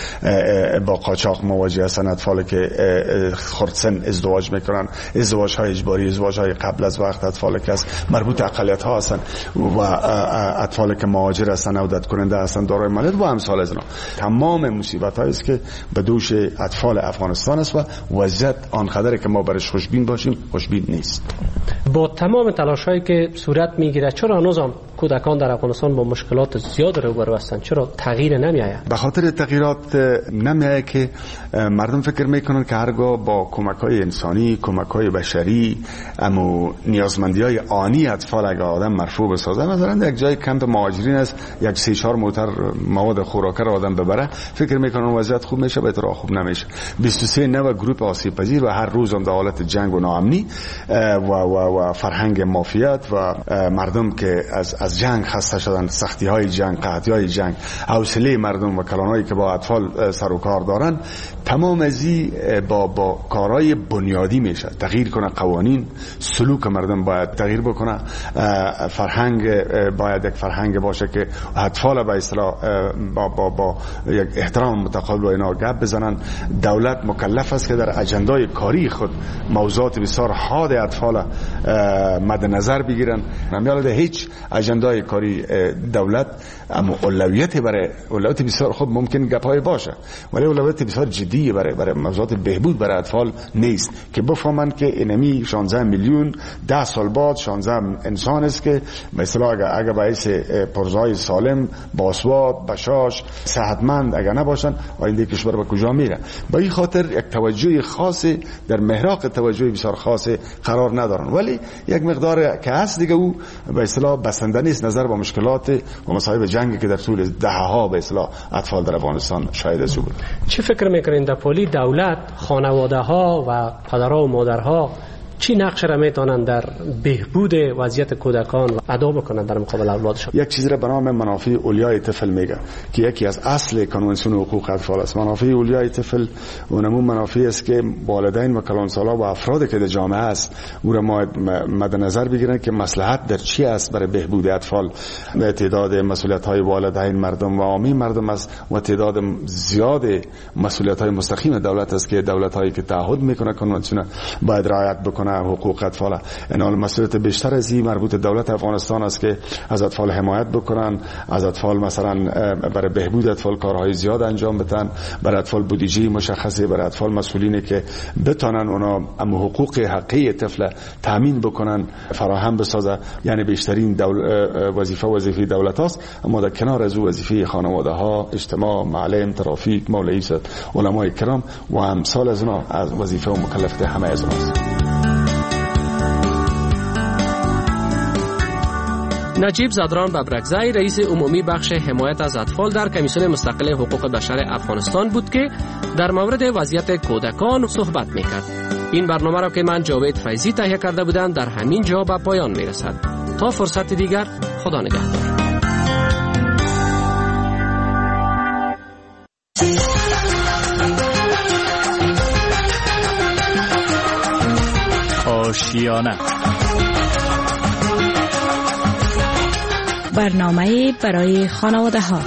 با قاچاق مواجه هستند، اطفال که خردسن ازدواج میکنن، ازدواج های اجباری، ازدواج های قبل از وقت، اطفال که مربوط اقلیت ها هستند و اطفال که مهاجر هستند، عودت کننده هستند، دارای معلولیت و امثال از اینا. تمام مصیبت هایی است که به دوش اطفال افغانستان است و وضعیت آنقدر که ما برش خوشبین باشیم خوشبین نیست. با تمام تلاش هایی که صورت میگیره، چرا هنوز هم کودکان در افغانستان با مشکلات زیاد روبرو هستند؟ چرا تغییر نمیآید؟ به خاطر تغییرات نمیآید که مردم فکر میکنن که هرگاه با کمک‌های انسانی، کمک‌های بشری، اما نیازمندی‌های آنی اطفال اگه آدم مرفوع بسازه، مثلا یک جای کمپ مهاجرین است، یک سه چهار موتر مواد خوراکی رو آدم ببره، فکر میکنن وضعیت خوب میشه، به طور خوب نمیشه. بیست و سه نوع گروپ آسیب پذیر و هر روز هم در حالت جنگ و ناامنی و و و فرهنگ مافیات و مردم که از از جنگ خسته شدن، سختی های جنگ، قحطی های جنگ، حوصله مردم و کلانایی که با اطفال سر و کار دارن، تمام ازی با با کارهای بنیادی میشه. تغییر کنه قوانین، سلوک مردم باید تغییر بکنه، فرهنگ باید یک فرهنگ باشه که اطفال به اصطلاح با با با یک احترام متقابل و اینا گپ بزنن. دولت مکلف است که در اجندای کاری خود موضوعات بسیار حاد اطفال مد نظر بگیرن. نمیاد هیچ اجندای کاری دولت اما اولویت برای اولویت بسیار خود ممکن گپای باشه، ولی اولویت بسیار جدی برای برای موضوعات بهبود برای اطفال نیست که بفهمن که انمی شانزده میلیون ده سال بعد شانزده انسان است که مثلا اگر اگر باعث پرزای سالم، باسواد، بشاش، صحتمند اگر نباشن، آینده کشور به کجا میره؟ با این خاطر یک توجه خاصی در محراق توجه بسیار خاصی قرار ندارن، ولی یک مقدار که هست دیگه او به اصطلاح بسنده نیست نظر با مشکلات و مصائب جنگی که در طول دهه‌ها به اصطلاح اطفال در افغانستان شاهد از بود. چه فکر میکنین در پلی دولت خانواده ها و پدرها و مادرها چی نقش را میتونن در بهبود وضعیت کودکان ادا بکنن در مقابل اولادشان؟ یک چیز را به نام منافع اولیای طفل میگه که یکی از اصل کنوانسیون حقوق اطفال است. منافع اولیای طفل اونمون منافعی است که والدین و کلانسالا و افرادی که در جامعه است او را مد نظر بگیرن که مصلحت در چی است برای بهبود اطفال. تعداد مسئولیت های والدین مردم و عامی مردم است و تعداد زیاد مسئولیت های مستقیم دولت است که دولت هایی که تعهد میکنه کنوانسیون باید رعایت بکنه حقوق اطفال. این حال مسئولیت بیشتر از این مربوط دولت افغانستان است که از اطفال حمایت بکنن، از اطفال مثلا برای بهبود اطفال کارهای زیاد انجام بدن، برای اطفال بودجه مشخصه، برای اطفال مسئولینی که بتونن اونا ام حقوق حقیقی طفل تامین بکنن فراهم بسازه. یعنی بیشترین دول... وظیفه وظیفه دولت است، اما در کنار از او وظیفه خانواده ها، اجتماع، معلم، ترافیک، مولوی، علمای کرام و امثال از اونا از وظیفه و مکلفیت همه از اوناست. نجیب زادران ببرکزی رئیس عمومی بخش حمایت از اطفال در کمیسیون مستقل حقوق بشر افغانستان بود که در مورد وضعیت کودکان صحبت میکرد. این برنامه را که من جاوید فیضی تهیه کرده بودم در همین جا به پایان میرسد. تا فرصت دیگر، خدا نگهدار. آشیانه، برنامه برای خانواده ها.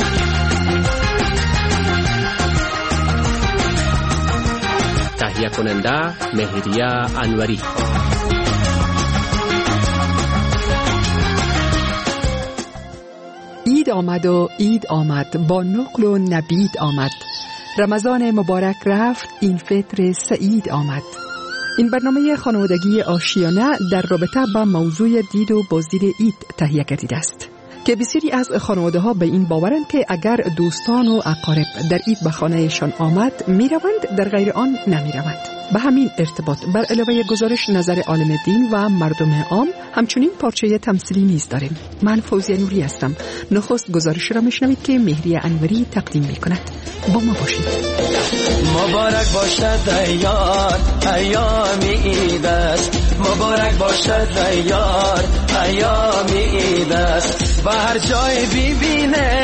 تهیه کننده مهریه انوری. عید آمد و عید آمد، با نقل و نبید آمد. رمضان مبارک رفت، این فطر سعید آمد. این برنامه خانوادگی آشیانه در رابطه با موضوع دید و بازدید عید تهیه گردیده است که بسیاری از خانواده ها به این باورند که اگر دوستان و اقارب در عید به خانهشان آمد می روند، در غیر آن نمی روند. به همین ارتباط بر علاوه گزارش نظر عالم دین و مردم عام همچنین پارچه تمثیلی نیز داریم. من فوزیه نوری هستم. نخست گزارش را میشنوید که مهریه انوری تقدیم می کند. با ما باشید. مبارک باشد ای یار ایام عید است، مبارک باشد ای یار ایام عید است، و هر جای ببینه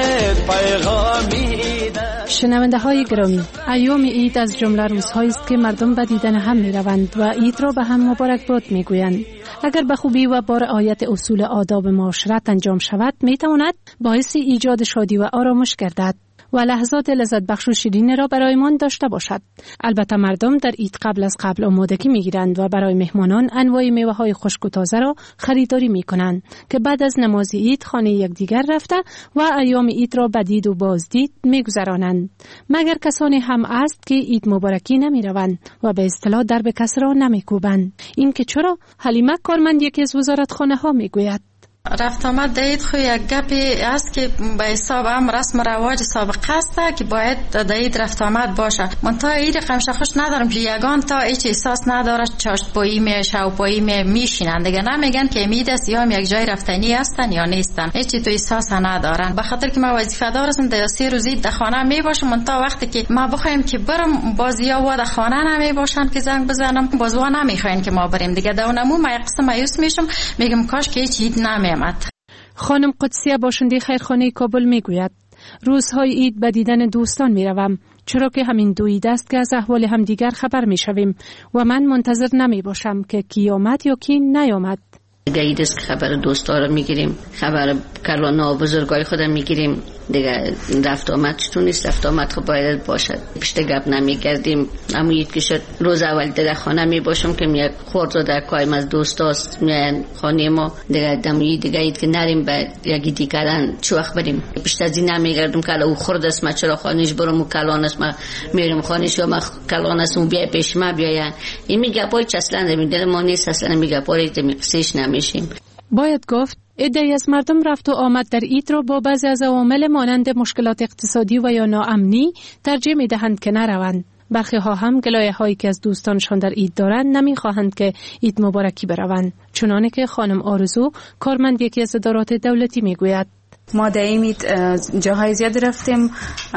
پیغام عید است. شنونده های گرامی، ایام عید از جمله روزهایی است که مردم به دیدن هم می روند و عید را به هم مبارک باد می گویند. اگر به خوبی و با رعایت اصول آداب معاشرت انجام شود، می تواند باعث ایجاد شادی و آرامش گردد و لحظات لذت بخش و شیرین را برایمان داشته باشد. البته مردم در عید قبل از قبل آمادگی میگیرند و برای مهمانان انواع میوه های خشک و تازه را خریداری میکنند که بعد از نماز عید خانه یکدیگر رفته و ایام عید را به دید و بازدید میگذرانند. مگر کسانی هم است که عید مبارکی نمیروند و به اصطلاح درب کس را نمیکوبند. این که چرا؟ حلیمه کارمند یکی از وزارتخانه ها میگوید رفت آمد در عید خو یک گپی است که به حساب هم رسم و رواج سابقه است که باید در عید رفت آمد باشه. من تا عید قمشه خوش ندارم که یگان تا هیچ احساس نداره چاشت پایی می شو پایی می میشینن دیگه، نمیگن که امید است یا هم یک جای رفتنی هستن یا نیستن، هیچ تو احساس ندارن. به خاطر که ما وظیفه دار هستم در سه روز عید در خانه می باشم، من تا وقتی که ما بخوایم که برم بازیا و در خانه نمی باشن که زنگ بزنم بازوا نمیخواین که ما بریم دیگه. دونمو ما یک قسم مایوس میشم، میگم کاش که هیچ عید نمی خانم قدسیه باشنده خیرخانه کابل میگوید روزهای عید به دیدن دوستان میروم، چرا که همین دو عید است که از احوال همدیگر خبر میشویم و من منتظر نمی باشم که کی آمد یا کی نیامد. دیگه عید است که خبر دوستا رو میگیریم، خبر کلانا و بزرگای خودم میگیریم دیگه. رفت آمد چطور نیست، رفت آمد خب باید باشد، پشت گپ نمیگردیم. اما عید که شد روز اول در خانه می باشم که یک خورد و در کایم از دوستاست میان خانه ما دیگه. دم عید دیگه عید که نریم به یکی دیگران چه وقت بریم، پشت از این نمیگردم که او خورد است ما چرا خانهش برم و کلان است ما میریم خانهش یا ما کلان است اون بیا پیش ما بیاین. این میگه پای اصلا نمیدل ما نیست، اصلا میگه پای تمیقسیش نمیشیم. باید گفت عده‌ای از مردم رفت و آمد در عید را با بعضی از عوامل مانند مشکلات اقتصادی و یا ناامنی ترجیح می‌دهند که نروند. برخی ها هم گلایه هایی که از دوستانشان در عید دارند نمی‌خواهند که عید مبارکی بروند. چنانه که خانم آرزو کارمند یکی از ادارات دولتی میگوید ما دائمی جاهای زیاد رفتیم،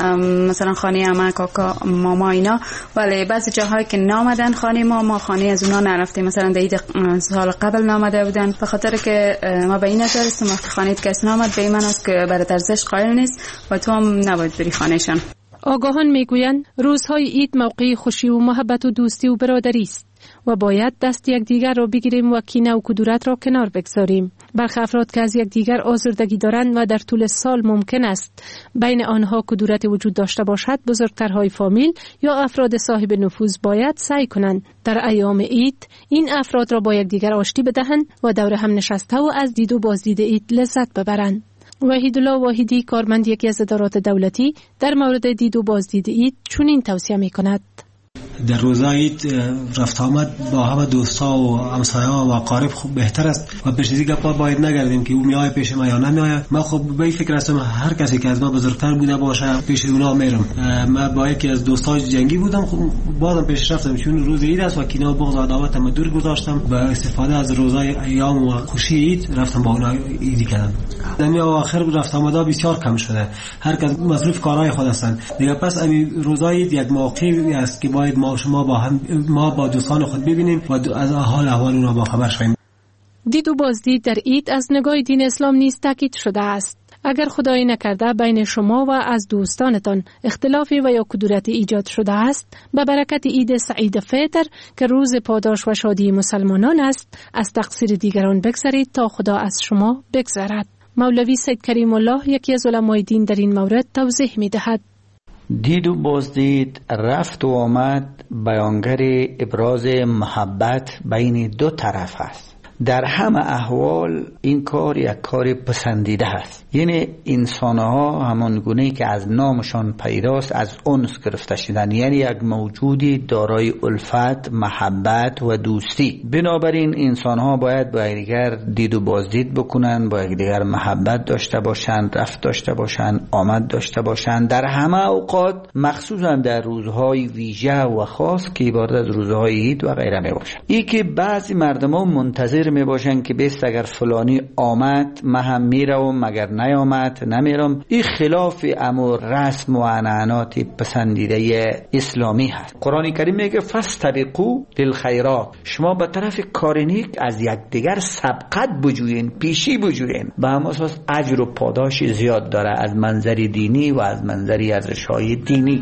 مثلا خانه عمه، کاکا، ماما اینا، ولی بعضی جاهایی که نامدن خانه ما ما خانه از اونا نرفتیم. مثلا در عید سال قبل نامده بودن، به خاطر که ما به این نظر هستیم وقتی خانه کس نامد به این من است که برات ارزش قائل نیست و تو هم نباید بری خانهشان. آگاهان میگویند روزهای عید موقع خوشی و محبت و دوستی و برادری است و باید دست یکدیگر را بگیریم و کینه و کدورت را کنار بگذاریم. برخی افراد که از یکدیگر آزردگی دارند و در طول سال ممکن است بین آنها کدورت وجود داشته باشد، بزرگترهای فامیل یا افراد صاحب نفوذ باید سعی کنند در ایام عید این افراد را با یکدیگر آشتی بدهند و دور هم نشسته و از دید و بازدید عید لذت ببرند. وحیدالله واحدی، کارمند یکی از ادارات دولتی، در مورد دید و بازدید عید چنین توصیه می‌کند: در روزهای عید رفت آمد با همه دوستا و همسایه‌ها و اقارب خوب بهتر است و پیش از این گپا باید نگردیم که او میآید پیش ما یا نمیآید. من خب به این فکر هستم هر کسی که از ما بزرگتر بوده باشه پیش اونا میرم. من با یکی از دوستای جنگی بودم، خب بازم پیش رفتم چون روز عید است و کینه و بغض و عداوت ما دور گذاشتم. با استفاده از روزهای ایام و خوشی عید رفتم با اونا عیدی کردم. دمی آخر رفت آمدا بسیار کم شده، هر کس مصروف کارهای خود هستند دیگه. پس این روزهای عید یک موقعی است که باید ما شما با هم ما با دوستان خود ببینیم و از حال احوال اونا با خبر شویم. دید و بازدید در عید از نگاه دین اسلام نیز تاکید شده است. اگر خدای نکرده بین شما و از دوستانتان اختلافی و یا کدورتی ایجاد شده است، به برکت عید سعید فطر که روز پاداش و شادی مسلمانان است، از تقصیر دیگران بگذرید تا خدا از شما بگذرد. مولوی سید کریم الله، یکی از علمای دین، در این مورد توضیح می دهد: دید و بازدید رفت و آمد بیانگر ابراز محبت بین دو طرف است. در همه احوال این کار یک کار پسندیده است. یعنی انسانها همان گونه‌ای که از نامشان پیداست از انس گرفته شدن، یعنی یک موجودی دارای الفت، محبت و دوستی. بنابراین انسانها باید با یکدیگر دید و بازدید بکنند، با یکدیگر محبت داشته باشند، رفت داشته باشند، آمد داشته باشند در همه اوقات، مخصوصا در روزهای ویژه و خاص که عبارت از روزهای عید و غیره می باشند. این که بعضی مردم‌ها منتظر می باشند که بیست اگر فلانی آمد من هم میروم، مگر نیامد نمیرم. این خلاف امر رسم و عنعنات پسندیده اسلامی هست. قرآن کریم میگه فاستبقوا للخیرات، شما به طرف کار نیک از یکدیگر سبقت بجوین، پیشی بجوین. به همین اساس اجر و پاداش زیاد داره از منظر دینی و از منظر ارزش‌های دینی.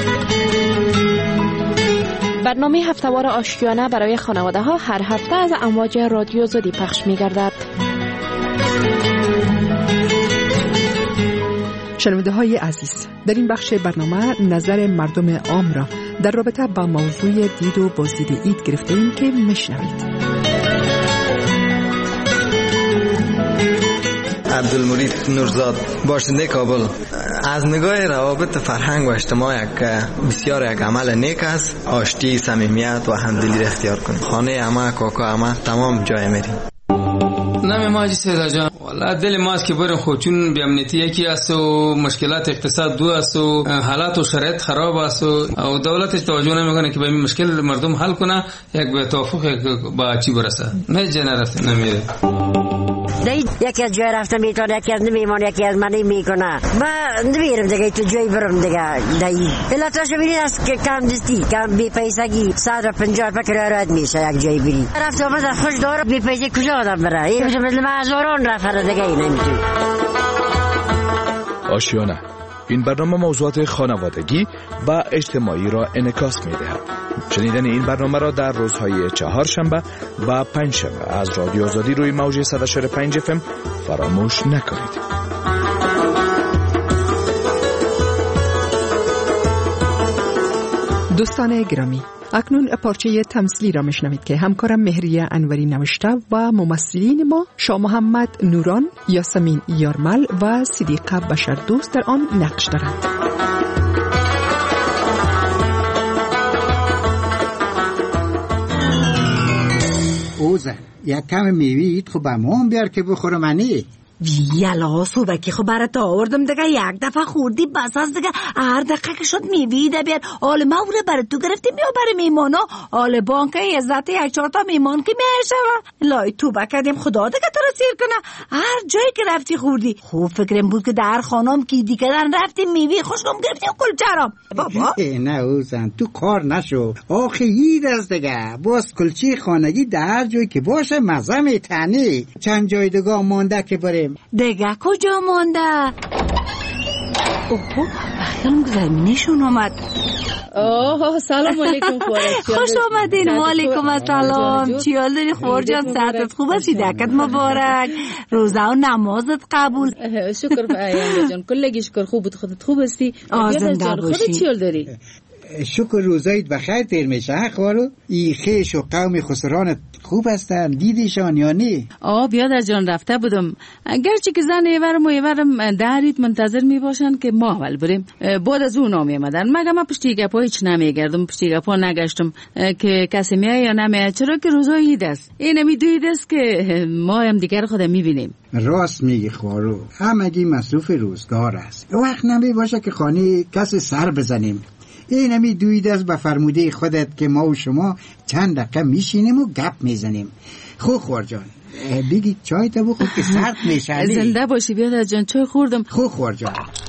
برنامه هفته‌وار آشیانه برای خانواده ها هر هفته از امواج رادیو زودی پخش می گردد. شنونده های عزیز، در این بخش برنامه نظر مردم عام را در رابطه با موضوع دید و بازدید عید گرفتیم که میشنوید. عبدالمرید نورزاد، باشنده کابل. از نگاه روابط فرهنگ و اجتماع یک بسیار یک عمل نیک است. آشتی، صمیمیت و همدلی را اختیار کنید. خانه عمه، کاکا عمه، تمام جای میریم. نمی ماجی سیدا جان، والله دل ما است که بریم خود، چون بی امنیتی یکی است و مشکلات اقتصاد دو است و حالات و شرایط خراب است و دولت توجه نمیکنه که به این مشکل مردم حل کنه، یک به توافق با چی برسه. نه جنرات نمیره. دید یکی از جای رفتم میتونه، یکی از نمیمونه، یکی از منی میکنه. من نمیرم دیگه تو جای برم دیگه. دید علتش ببینید است که کم دستی، کم بی پیسگی، صد و پنجاه روپیه کرایه میشه یک جای بری. رفت آمد خوش داره، بی پیسه کجا آدم بره؟ این مثل مثل معذوران رفته دیگه نمیتونه. آشیانه، این برنامه موضوعات خانوادگی و اجتماعی را انعکاس می‌دهد. شنیدن این برنامه را در روزهای چهارشنبه و پنجشنبه از رادیو آزادی روی موج صد و چهل و پنج اف ام فراموش نکنید. دوستان گرامی، اکنون پارچه تمثیلی را میشنوید که همکارم مهریه انوری نوشته و ممثلین ما شاه محمد نوران، یاسمین یارمل و صدیقه بشردوست در آن نقش دارند. اوزه یک کم میوید خب به ما هم بیار که بخورم. منی یلا صوبکی خب برات آوردم دیگه، یک دفعه خوردی بس از دیگه، هر دقیقه که شد میویده بیاد. آل موره برای تو گرفتیم یا برای میمانا؟ آل بانک عزت یک چهار تا میمان که میشه لای تو بکردیم خدا دیگه تو رو سیر کنه. هر جایی که رفتی خوردی. خوب فکرم بود که در خانم کی دیگه رفتیم میوی خوشگم گرفتیم کلچرام. بابا نه اوزن تو کار نشو، آخه عید از دیگه باز کلچه خانگی در جایی که باشه مزه میتنی. چند جای دیگه مانده که بریم؟ دیگه کجا مانده؟ اوه بخیرم زمینشون آمد. اوه سلام علیکم خوارک، خوش آمدین. علیکم السلام. چیال داری خوار جان؟ صحتت خوب است؟ دکت مبارک، روزه و نمازت قبول. شکر ایان جان، کلگی شکر. خوب بود؟ خودت خوب هستی؟ آزنده باشی. خودت چیال داری؟ شکر روزایت بخیر تیر میشه خوارو. ای خیش و قوم خسرانت خوب هستن؟ دیدیشان یا نه؟ آه بیادر جان رفته بودم، گرچه که زن ایورم و ایورم دارید منتظر می باشن که ما اول بریم. بعد از اون آمی آمدن. مگه من پشتی گپا هیچ نمیگردم، پشتی گپا نگشتم که کسی میای یا نمیای، چرا که روزای عید است. این همی دو عید است که ما هم دیگر خودم میبینیم. راست میگی خوارو، همگی مصروف روزگار است. وقت نمی باشه که خانه کسی سر بزنیم. این همی دوید از به فرموده خودت که ما و شما چند دقیقه میشینیم و گپ میزنیم. خوب خوار جان بگی چای تا بخور که سرد میشه. زنده باشی بیادر جان، چای خوردم. خوب خوار جان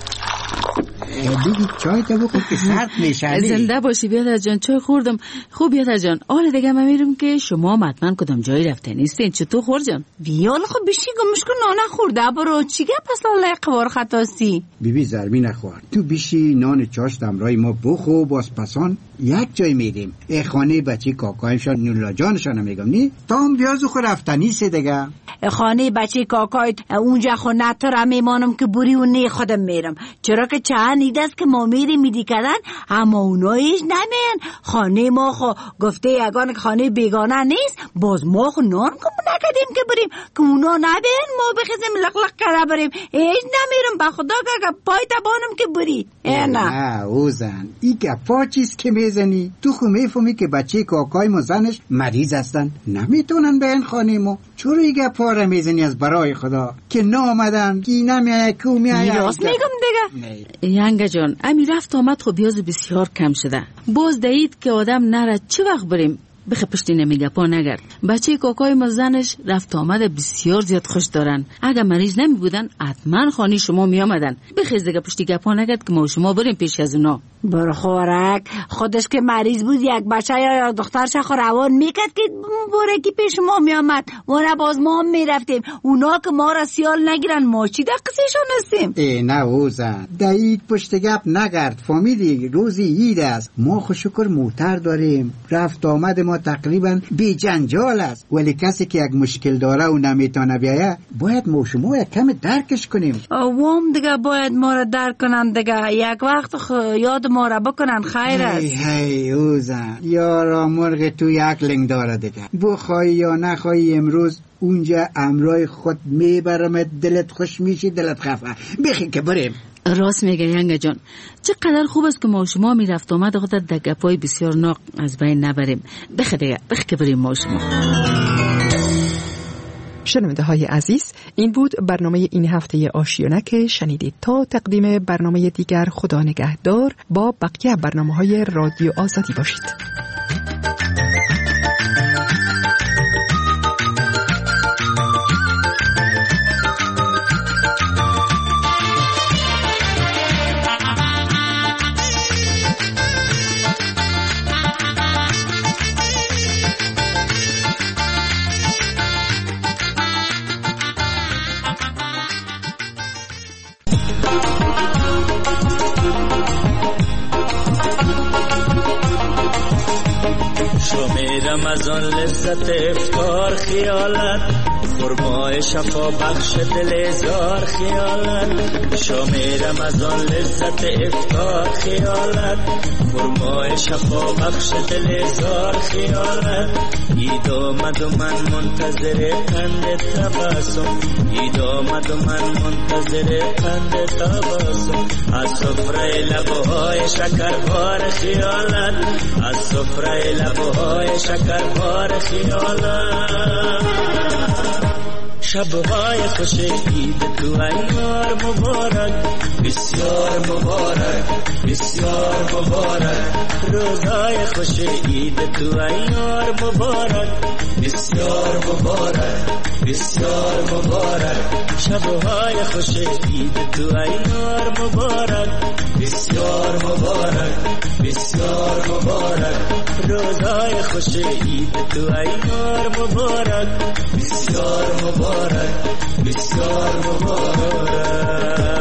بگی چای تا بخور که سرد میشه. زنده باشی بیادر جان، چای خوردم. خوب بیادر جان، حالا دیگه من میرم که شما مطمئن کدام جایی رفته نیستین. چطور خور جان؟ بیال خب بشی گمش کن نانه خورده برو چی گپ پس الله قوار خطاسی. بیبی زرمی نخوار، تو بشی نان چاشت امرای ما بخو، باز پسان یک جای میریم. ای خانه بچه کاکایمشان نولا جانشان میگم نی تا هم بیازو خو رفتنی سه دیگه. خانه بچه کاکایت اونجا خو نترم میمانم که بوری و نه خودم میرم، چرا که چند ایده است که ما میریم میدی کردن اما اونا ایش نمین. خانه ما خو گفته یگان خانه بیگانه نیست، باز ما خو نان کم نکدیم که بریم که اونا نبین ما بخیزیم لق لق کرده بریم. ایش نمیرم به خدا که پای تبانم که بری. نه نه اوزن ای گپا چیز که میزنی؟ تو خو میفهمی که بچه کاکای ما زنش مریض هستن، نمیتونن به این خانه ما. چرا ای گپا را میزنی از برای خدا که نامدن کی نمیای کو میای؟ راست میگم دیگه. ینگه جان امی رفت آمد خو بیاز بسیار کم شده. باز دید که آدم نره چه وقت بریم بخی پشتی نمیگه پا نگرد. بچه کاکای ما زنش رفت آمده بسیار زیاد خوش دارن. اگه مریض نمی بودن حتما خانه شما می آمدن. بخیز دیگه پشتی گپا نگرد که ما شما بریم پیش از اونا. برو خورک خودش که مریض بود یک بچه یا دخترش خو روان میکرد که بره که پیش ما می آمد و نه باز ما هم می رفتیم. اونا که ما را سیال نگیرن ما چی دقیقشون هستیم؟ ای نه اوزن دایید پشت گپ نگرد. فامیلی روزی عید است، ما خو شکر موتر داریم، رفت آمد ما تقریبا بی جنجال است. ولی کسی که یک مشکل داره و نمیتونه بیایه باید ما شما یک کم درکش کنیم. وام دیگه باید ما را درک کنن دیگه، یک وقت خ... یاد ما را بکنن خیر است. هی هی اوزن یارا مرغ تو یک لنگ داره دیگه، بخوای یا نخوای امروز اونجا امرای خود میبرم، دلت خوش میشی دلت خفه. بخی که بریم. راست میگه ینگه جان، چقدر خوب است که ما شما می رفت آمد خودت در گپای بسیار ناق از بین نبریم. بخی دیگه بخی که بریم ما شما. شنونده های عزیز، این بود برنامه این هفته آشیانه که شنیدید. تا تقدیم برنامه دیگر خدا نگهدار، با بقیه برنامه های رادیو آزادی باشید. رمضان لذت افطار خیالت، خرمای شفا بخش دل زار خیالت. شام رمضان لذت افطار خیالت، خرمای شفا بخش دل زار خیالت. عید آمد و من منتظر قند تبسم، عید آمد و من منتظر قند تبسم. از سفره لبهای شکربار خیالت، از سفره لبهای شکربار خیالت. شبهای خوش عید تو ایار مبارک، بسیار مبارک بسیار مبارک. روزهای خوش عید تو ایار مبارک، بسیار مبارک بسیار مبارک. شبهای خوش عید تو ایار مبارک، بسیار مبارک بسیار مبارک. روزهای خوش عید تو ایار مبارک، بسیار مبارک بسیار مبارک.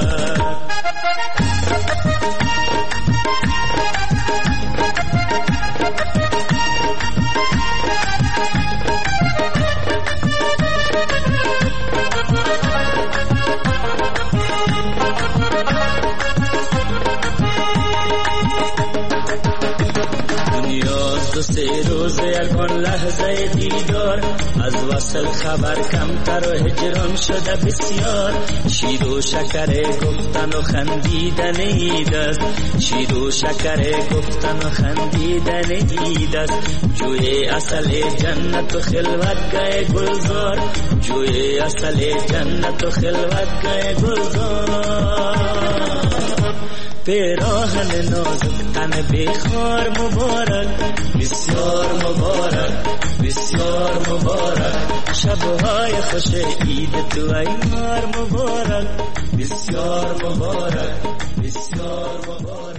سه روز یکان لحظه دیدار، از وصل خبر کمتر و هجران شده بسیار. شیر و شکر گفتن و خندیدن عید است، شیر و شکر گفتن و خندیدن عید است. جوی اصل جنت و خلوت گه گلزار، جوی اصل جنت و خلوت گه گلزار. پیراهن نازک تن بخار مبارک، بسیار مبارک بسیار مبارک. شبهای خوش عید تو ایار مبارک، بسیار مبارک بسیار مبارک.